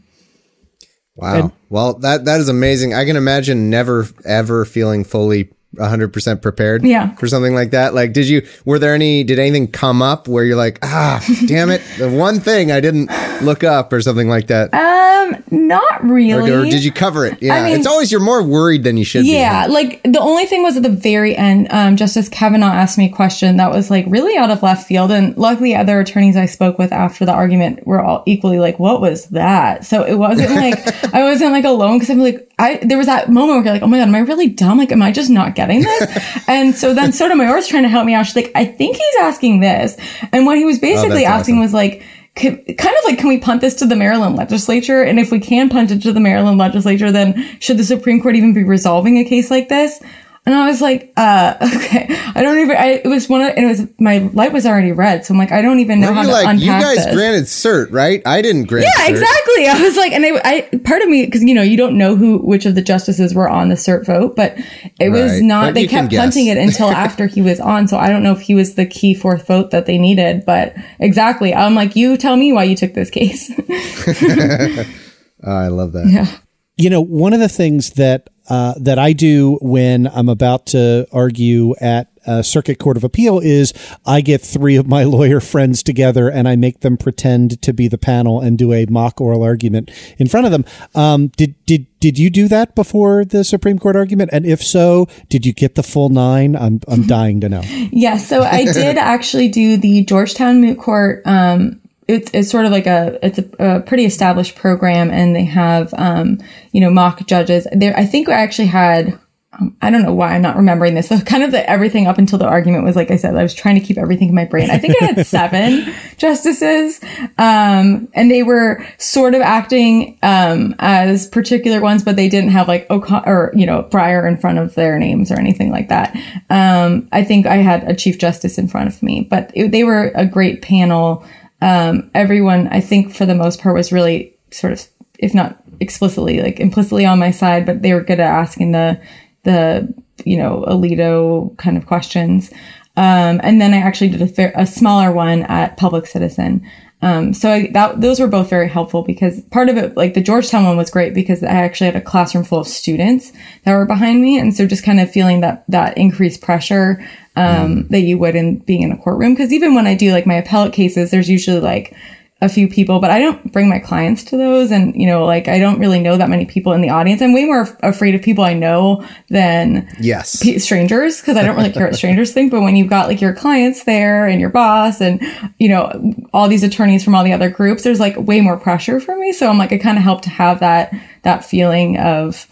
Wow. Well, that is amazing. I can imagine never, ever feeling fully 100% prepared for something like that. Like, did anything come up where you're like, damn it, the one thing I didn't look up or something like that? Not really. Or did you cover it? Yeah. I mean, it's always, you're more worried than you should be. Yeah. Like, the only thing was at the very end, Justice Kavanaugh asked me a question that was like really out of left field. And luckily other attorneys I spoke with after the argument were all equally like, what was that? So it wasn't like, I wasn't like alone, because I'm like, there was that moment where you're like, oh my God, am I really dumb? Like, am I just not getting this? And so then Sotomayor's trying to help me out. She's like, I think he's asking this. And what he was basically asking was like, can we punt this to the Maryland legislature? And if we can punt it to the Maryland legislature, then should the Supreme Court even be resolving a case like this? And I was like, okay, my light was already red. So I'm like, I don't even know how to unpack you guys this. Granted cert, right? I didn't grant cert. Yeah, exactly. I was like, and part of me, because, you don't know which of the justices were on the cert vote, but it was not, they kept punting it until after he was on. So I don't know if he was the key fourth vote that they needed, but exactly. I'm like, you tell me why you took this case. I love that. Yeah. One of the things that I do when I'm about to argue at a circuit court of appeal is I get 3 of my lawyer friends together and I make them pretend to be the panel and do a mock oral argument in front of them. Did you do that before the Supreme Court argument? And if so, did you get the full 9? I'm dying to know. Yes. So I did actually do the Georgetown Moot Court. It's sort of like it's a pretty established program, and they have, mock judges there. I think I actually had, I don't know why I'm not remembering this. So kind of everything up until the argument was, like I said, I was trying to keep everything in my brain. I think I had 7 justices, and they were sort of acting, as particular ones, but they didn't have like Breyer in front of their names or anything like that. I think I had a Chief Justice in front of me, but they were a great panel. Everyone, I think for the most part, was really sort of, if not explicitly, like implicitly on my side, but they were good at asking the Alito kind of questions. And then I actually did a smaller one at Public Citizen. Those were both very helpful, because part of it, like the Georgetown one was great because I actually had a classroom full of students that were behind me. And so just kind of feeling that increased pressure, that you would in being in a courtroom. Cause even when I do like my appellate cases, there's usually like a few people, but I don't bring my clients to those. And, you know, like, I don't really know that many people in the audience. I'm way more afraid of people I know than strangers, because I don't really care what strangers think. But when you've got like your clients there and your boss and, you know, all these attorneys from all the other groups, there's like way more pressure for me. So I'm like, I kind of help to have that feeling of,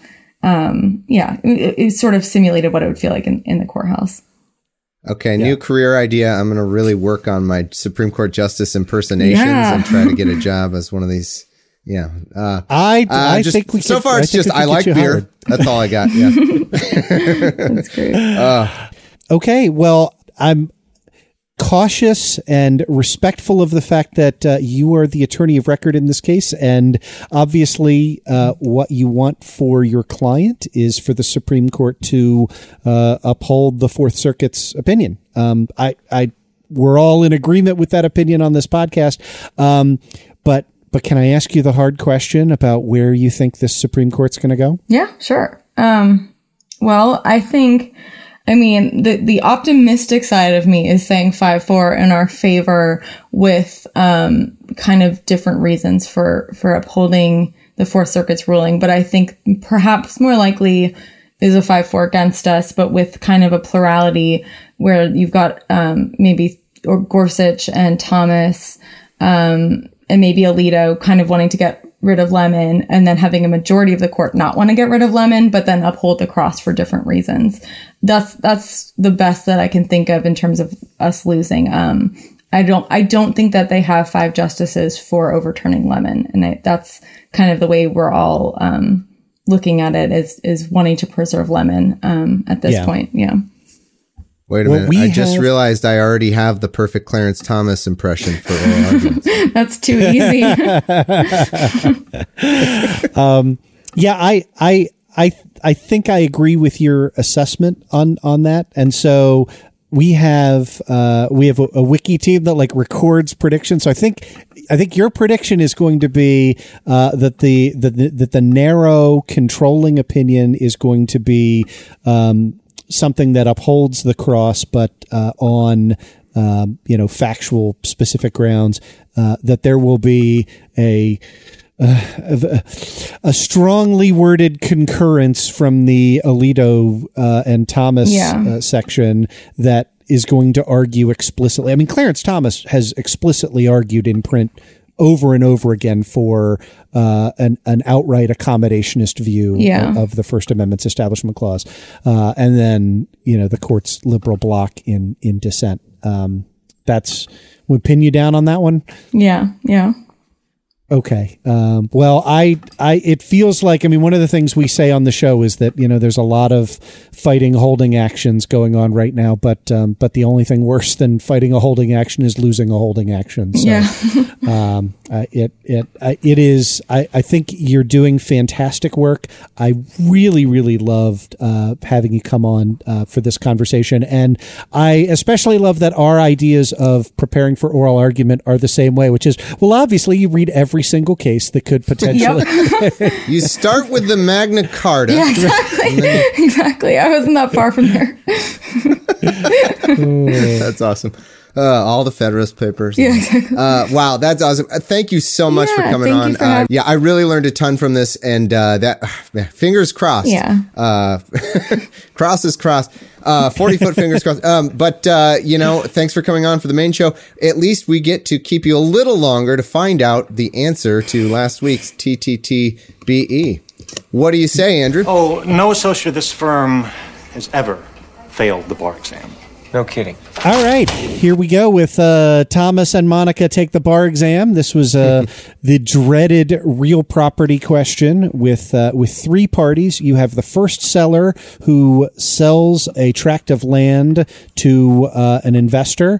it sort of simulated what it would feel like in the courthouse. Okay, new career idea. I'm going to really work on my Supreme Court justice impersonations and try to get a job as one of these. Yeah. I think we so far it's just I like beer. Hired. That's all I got. Yeah. That's great. Okay, well, I'm cautious and respectful of the fact that you are the attorney of record in this case, and obviously what you want for your client is for the Supreme Court to uphold the Fourth Circuit's opinion. We're all in agreement with that opinion on this podcast, but can I ask you the hard question about where you think this Supreme Court's going to go? Yeah, sure. Well, I think, I mean, the optimistic side of me is saying 5-4 in our favor with kind of different reasons for upholding the Fourth Circuit's ruling. But I think perhaps more likely is a 5-4 against us, but with kind of a plurality where you've got maybe Gorsuch and Thomas and maybe Alito kind of wanting to get rid of Lemon, and then having a majority of the court not want to get rid of Lemon, but then uphold the cross for different reasons. That's the best that I can think of in terms of us losing. I don't think that they have 5 justices for overturning Lemon, and that's kind of the way we're all looking at it, is wanting to preserve Lemon at this point. Yeah. Wait a minute. I just realized I already have the perfect Clarence Thomas impression for oral arguments. That's too easy. I think I agree with your assessment on that. And so we have a wiki team that like records predictions. So I think your prediction is going to be that the narrow controlling opinion is going to be something that upholds the cross, but on factual specific grounds, that there will be a strongly worded concurrence from the Alito and Thomas section that is going to argue explicitly. I mean, Clarence Thomas has explicitly argued in print over and over again for an outright accommodationist view of the First Amendment's Establishment Clause, and then the court's liberal bloc in dissent. That's would pin you down on that one. Yeah. Okay. Well, it feels like, I mean, one of the things we say on the show is that, there's a lot of fighting holding actions going on right now, but the only thing worse than fighting a holding action is losing a holding action. So, it is, I think you're doing fantastic work. I really, really loved, having you come on, for this conversation. And I especially love that our ideas of preparing for oral argument are the same way, which is, well, obviously you read every single case that could potentially. You start with the Magna Carta. Yeah, exactly. Exactly. I wasn't that far from there. That's awesome. All the Federalist Papers. Yeah, exactly. Wow, that's awesome. Thank you so much for coming on. I really learned a ton from this, and fingers crossed. Yeah. Cross is crossed. 40-foot fingers crossed. But thanks for coming on for the main show. At least we get to keep you a little longer to find out the answer to last week's TTTBE. What do you say, Andrew? Oh, no associate of this firm has ever failed the bar exam. No kidding. All right, here we go with Thomas and Monica take the bar exam. This was the dreaded real property question with 3 parties. You have the first seller who sells a tract of land to an investor.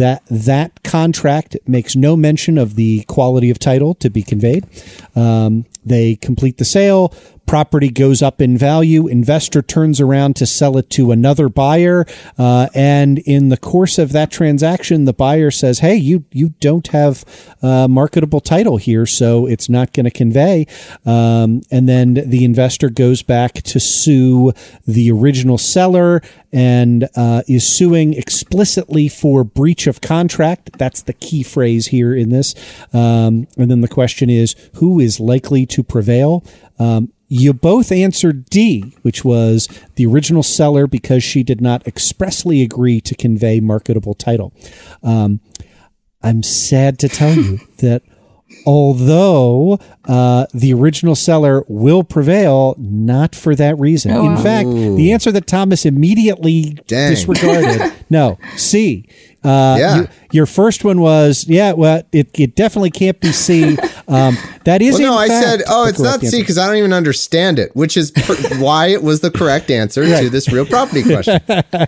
That contract makes no mention of the quality of title to be conveyed. They complete the sale. Property goes up in value. Investor turns around to sell it to another buyer. And in the course of that transaction, the buyer says, hey, you don't have marketable title here, so it's not going to convey. And then the investor goes back to sue the original seller and is suing explicitly for breach of contract. That's the key phrase here in this. And then the question is, who is likely to prevail? You both answered D, which was the original seller because she did not expressly agree to convey marketable title. I'm sad to tell you that although the original seller will prevall, not for that reason. Oh, wow. In fact, the answer that Thomas immediately disregarded, no, C. Your first one was, it definitely can't be C. That is, I said, it's not C because I don't even understand it, which is why it was the correct answer to this real property question.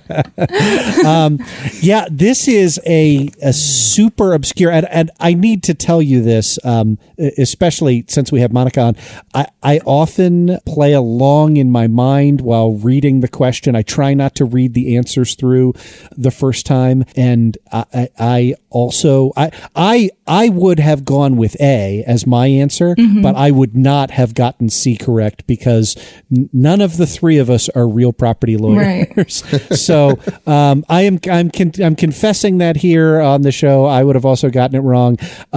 This is a super obscure, and I need to tell you this, especially since we have Monica on. I often play along in my mind while reading the question. I try not to read the answers through the first time, and I would have gone with A as my answer, but I would not have gotten C correct because none of the three of us are real property lawyers. Right. So I'm confessing that here on the show. I would have also gotten it wrong.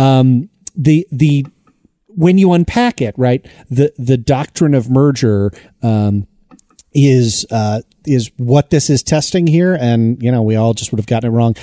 When you unpack it, right, the doctrine of merger is what this is testing here, and we all just would have gotten it wrong.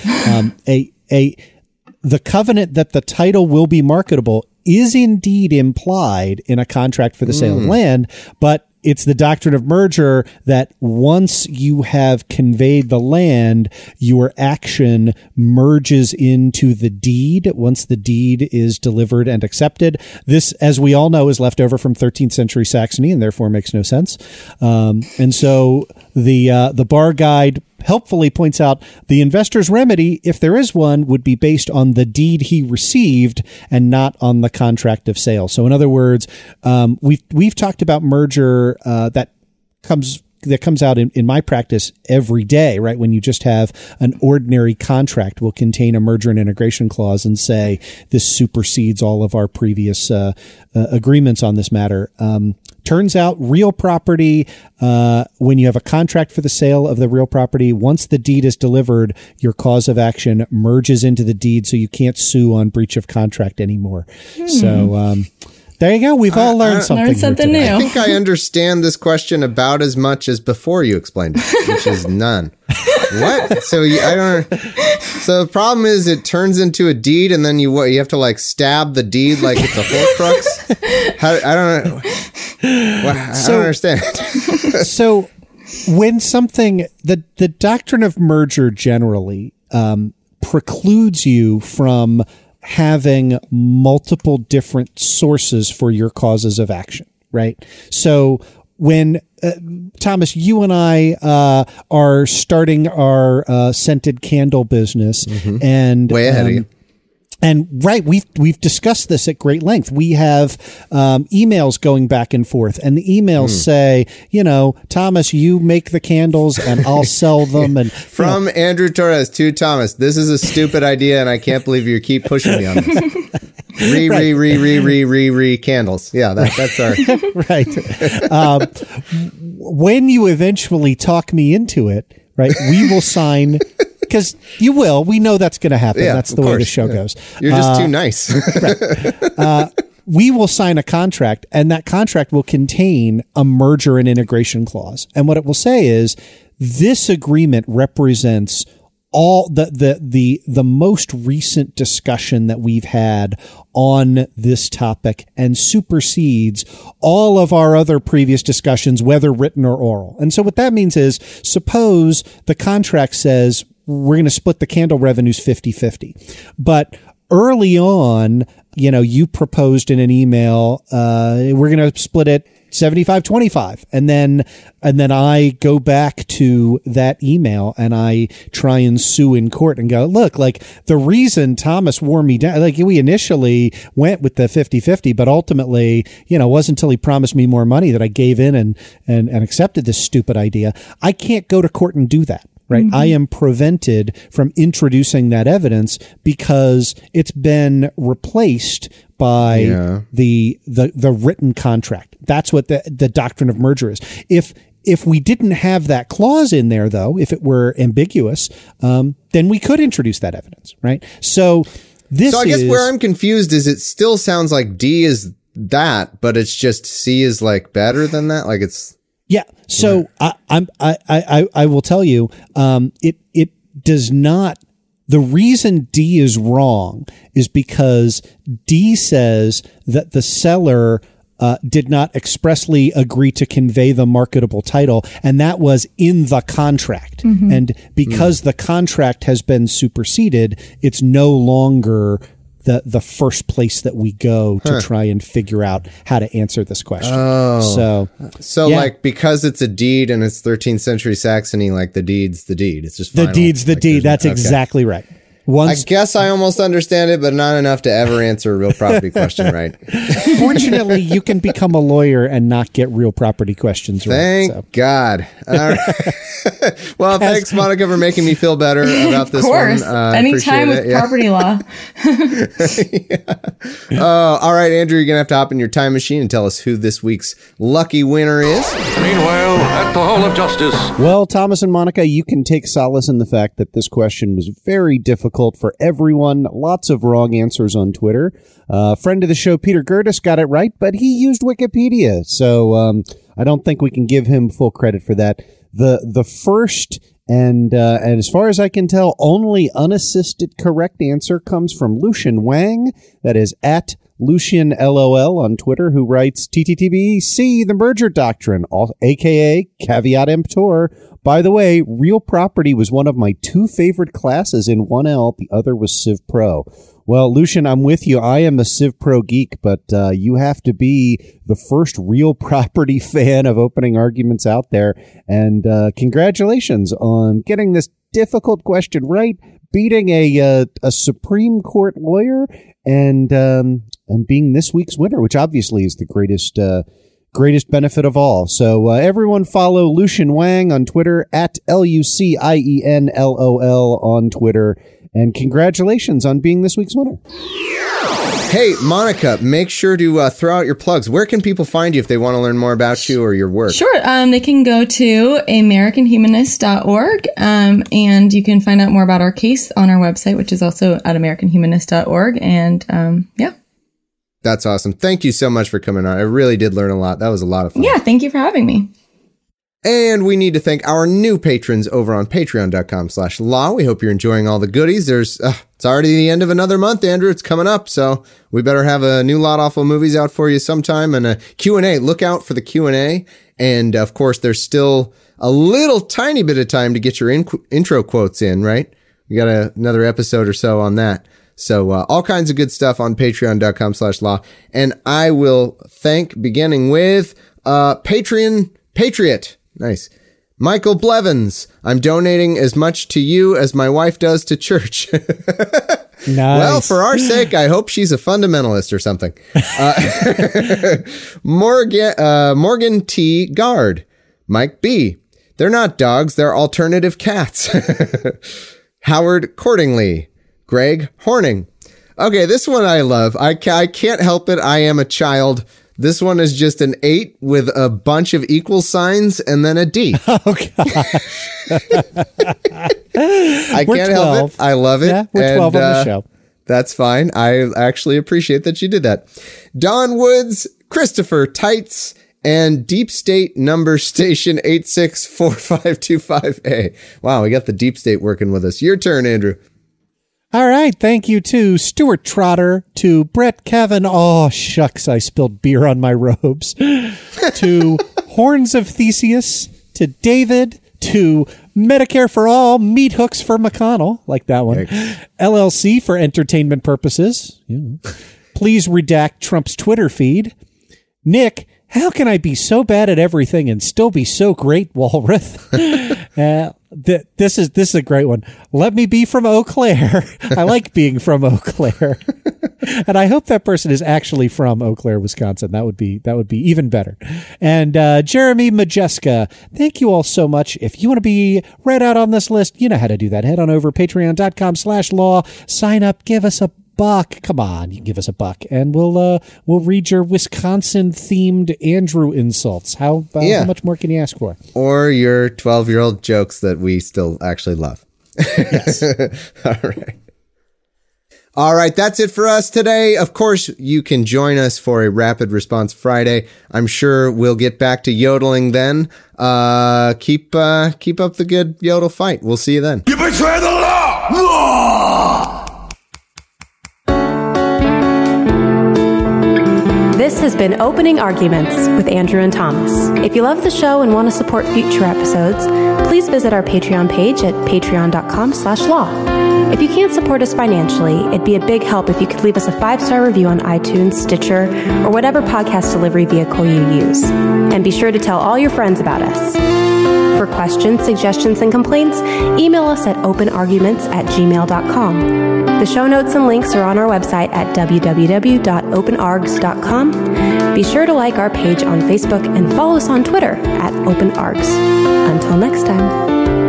The covenant that the title will be marketable is indeed implied in a contract for the sale of land, but it's the doctrine of merger that once you have conveyed the land, your action merges into the deed once the deed is delivered and accepted. This, as we all know, is left over from 13th century Saxony and therefore makes no sense. And so the Bar Guide helpfully points out the investor's remedy, if there is one, would be based on the deed he received and not on the contract of sale. So in other words, we've talked about merger that comes out in my practice every day, right? When you just have an ordinary contract will contain a merger and integration clause and say this supersedes all of our previous agreements on this matter. Turns out real property, when you have a contract for the sale of the real property, once the deed is delivered, your cause of action merges into the deed, so you can't sue on breach of contract anymore. So there you go. We've all learned something new. I think I understand this question about as much as before you explained it, which is none. What? So I don't. So the problem is it turns into a deed, and then you have to like stab the deed like it's a Horcrux. I don't know. I don't understand. So when something, the doctrine of merger generally precludes you from having multiple different sources for your causes of action, right? So when Thomas, you and I are starting our scented candle business, and way ahead of you. And we've discussed this at great length. We have emails going back and forth, and the emails say, Thomas, you make the candles and I'll sell them. And from Andrew Torres to Thomas, this is a stupid idea, and I can't believe you keep pushing me on this. Re candles. Yeah, that's our right. When you eventually talk me into it, right, we will sign. Because you will. We know that's going to happen. Yeah, that's the way the show goes. You're just too nice. Right. We will sign a contract, and that contract will contain a merger and integration clause. And what it will say is this agreement represents all the most recent discussion that we've had on this topic and supersedes all of our other previous discussions, whether written or oral. And so what that means is, suppose the contract says we're going to split the candle revenues 50-50. But early on, you proposed in an email, we're going to split it 75-25. And then I go back to that email and I try and sue in court and go, look, like the reason Thomas wore me down, like we initially went with the 50-50, but ultimately, you know, it wasn't until he promised me more money that I gave in and accepted this stupid idea. I can't go to court and do that. Right. Mm-hmm. I am prevented from introducing that evidence because it's been replaced by the written contract. That's what the doctrine of merger is. If we didn't have that clause in there, though, if it were ambiguous, then we could introduce that evidence. Right. So I guess where I'm confused is it still sounds like D is that, but it's just C is like better than that. Like it's. Yeah. So I will tell you, it does not. The reason D is wrong is because D says that the seller did not expressly agree to convey the marketable title, and that was in the contract. Mm-hmm. And because the contract has been superseded, it's no longer the first place that we go to try and figure out how to answer this question. Oh. So like, because it's a deed and it's 13th century Saxony, like the deed's the deed. It's just final. The deed's the deed. That's exactly right. I guess I almost understand it, but not enough to ever answer a real property question right. Fortunately, you can become a lawyer and not get real property questions right. Thank God. All right. Well, thanks, Monica, for making me feel better about this one. Of course. Anytime with property law. All right, Andrew, you're going to have to hop in your time machine and tell us who this week's lucky winner is. Meanwhile, at the Hall of Justice. Well, Thomas and Monica, you can take solace in the fact that this question was very difficult for everyone. Lots of wrong answers on Twitter. Friend of the show, Peter Gertis, got it right, but he used Wikipedia. So I don't think we can give him full credit for that. The first and as far as I can tell, only unassisted correct answer comes from Lucian Wang. That is at Lucian LOL on Twitter, who writes TTTBC, the merger doctrine, aka caveat emptor. By the way, real property was one of my two favorite classes in 1L. The other was Civ Pro. Well, Lucian, I'm with you. I am a Civ Pro geek, but you have to be the first real property fan of opening arguments out there. And congratulations on getting this difficult question right, beating a Supreme Court lawyer, and being this week's winner, which obviously is the greatest benefit of all. So everyone follow Lucian Wang on Twitter, at LucienLOL on Twitter. And congratulations on being this week's winner. Hey, Monica, make sure to throw out your plugs. Where can people find you if they want to learn more about you or your work? Sure. They can go to AmericanHumanist.org, and you can find out more about our case on our website, which is also at AmericanHumanist.org. And yeah. That's awesome. Thank you so much for coming on. I really did learn a lot. That was a lot of fun. Yeah, thank you for having me. And we need to thank our new patrons over on patreon.com/law. We hope you're enjoying all the goodies. It's already the end of another month, Andrew. It's coming up, so we better have a new Lot Awful Movies out for you sometime, and a Q&A. Look out for the Q&A. And, of course, there's still a little tiny bit of time to get your intro quotes in, right? We got another episode or so on that. So all kinds of good stuff on patreon.com/law. And I will thank, beginning with Patreon Patriot. Nice. Michael Blevins. I'm donating as much to you as my wife does to church. Nice. Well, for our sake, I hope she's a fundamentalist or something. Morgan T. Guard. Mike B. They're not dogs. They're alternative cats. Howard Cordingly. Greg Horning. Okay, this one I love. I can't help it. I am a child. This one is just an 8 with a bunch of equal signs and then a D. Oh, gosh. I can't help it. I love it. Yeah, we're 12 on the show. That's fine. I actually appreciate that you did that. Don Woods, Christopher Tights, and Deep State number station 864525A. Wow, we got the Deep State working with us. Your turn, Andrew. All right. Thank you to Stuart Trotter, to Brett Kevin. Oh, shucks. I spilled beer on my robes. To Horns of Theseus, to David, to Medicare for All, Meat Hooks for McConnell, like that one. Thanks. LLC for entertainment purposes. Yeah. Please redact Trump's Twitter feed. Nick, How can I be so bad at everything and still be so great, Walrath? This is a great one. Let me be from Eau Claire. I like being from Eau Claire. And I hope that person is actually from Eau Claire, Wisconsin. That would be even better. And Jeremy Majeska, thank you all so much. If you want to be read out on this list, you know how to do that. Head on over patreon.com/law. Sign up. Give us a $1. Come on, you can give us a $1, and we'll read your Wisconsin-themed Andrew insults. How much more can you ask for? Or your 12-year-old jokes that we still actually love. Yes. All right, that's it for us today. Of course, you can join us for a Rapid Response Friday. I'm sure we'll get back to yodeling then. Keep up the good yodel fight. We'll see you then. You betray the law! Law! This has been Opening Arguments with Andrew and Thomas. If you love the show and want to support future episodes, please visit our Patreon page at patreon.com/law. If you can't support us financially, it'd be a big help if you could leave us a 5-star review on iTunes, Stitcher, or whatever podcast delivery vehicle you use. And be sure to tell all your friends about us. For questions, suggestions, and complaints, email us at openarguments@gmail.com. The show notes and links are on our website at www.openargs.com. Be sure to like our page on Facebook and follow us on Twitter at OpenArgs. Until next time.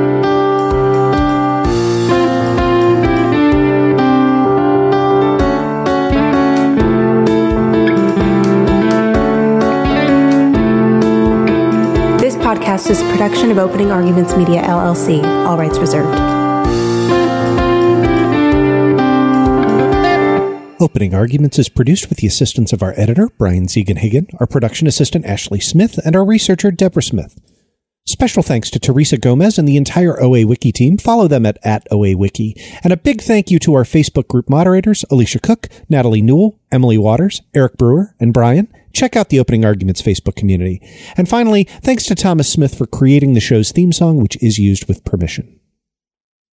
This podcast is a production of Opening Arguments Media, LLC. All rights reserved. Opening Arguments is produced with the assistance of our editor, Brian Ziegenhagen, our production assistant, Ashley Smith, and our researcher, Deborah Smith. Special thanks to Teresa Gomez and the entire OA Wiki team. Follow them at OA Wiki. And a big thank you to our Facebook group moderators, Alicia Cook, Natalie Newell, Emily Waters, Eric Brewer, and Brian. Check out the Opening Arguments Facebook community. And finally, thanks to Thomas Smith for creating the show's theme song, which is used with permission.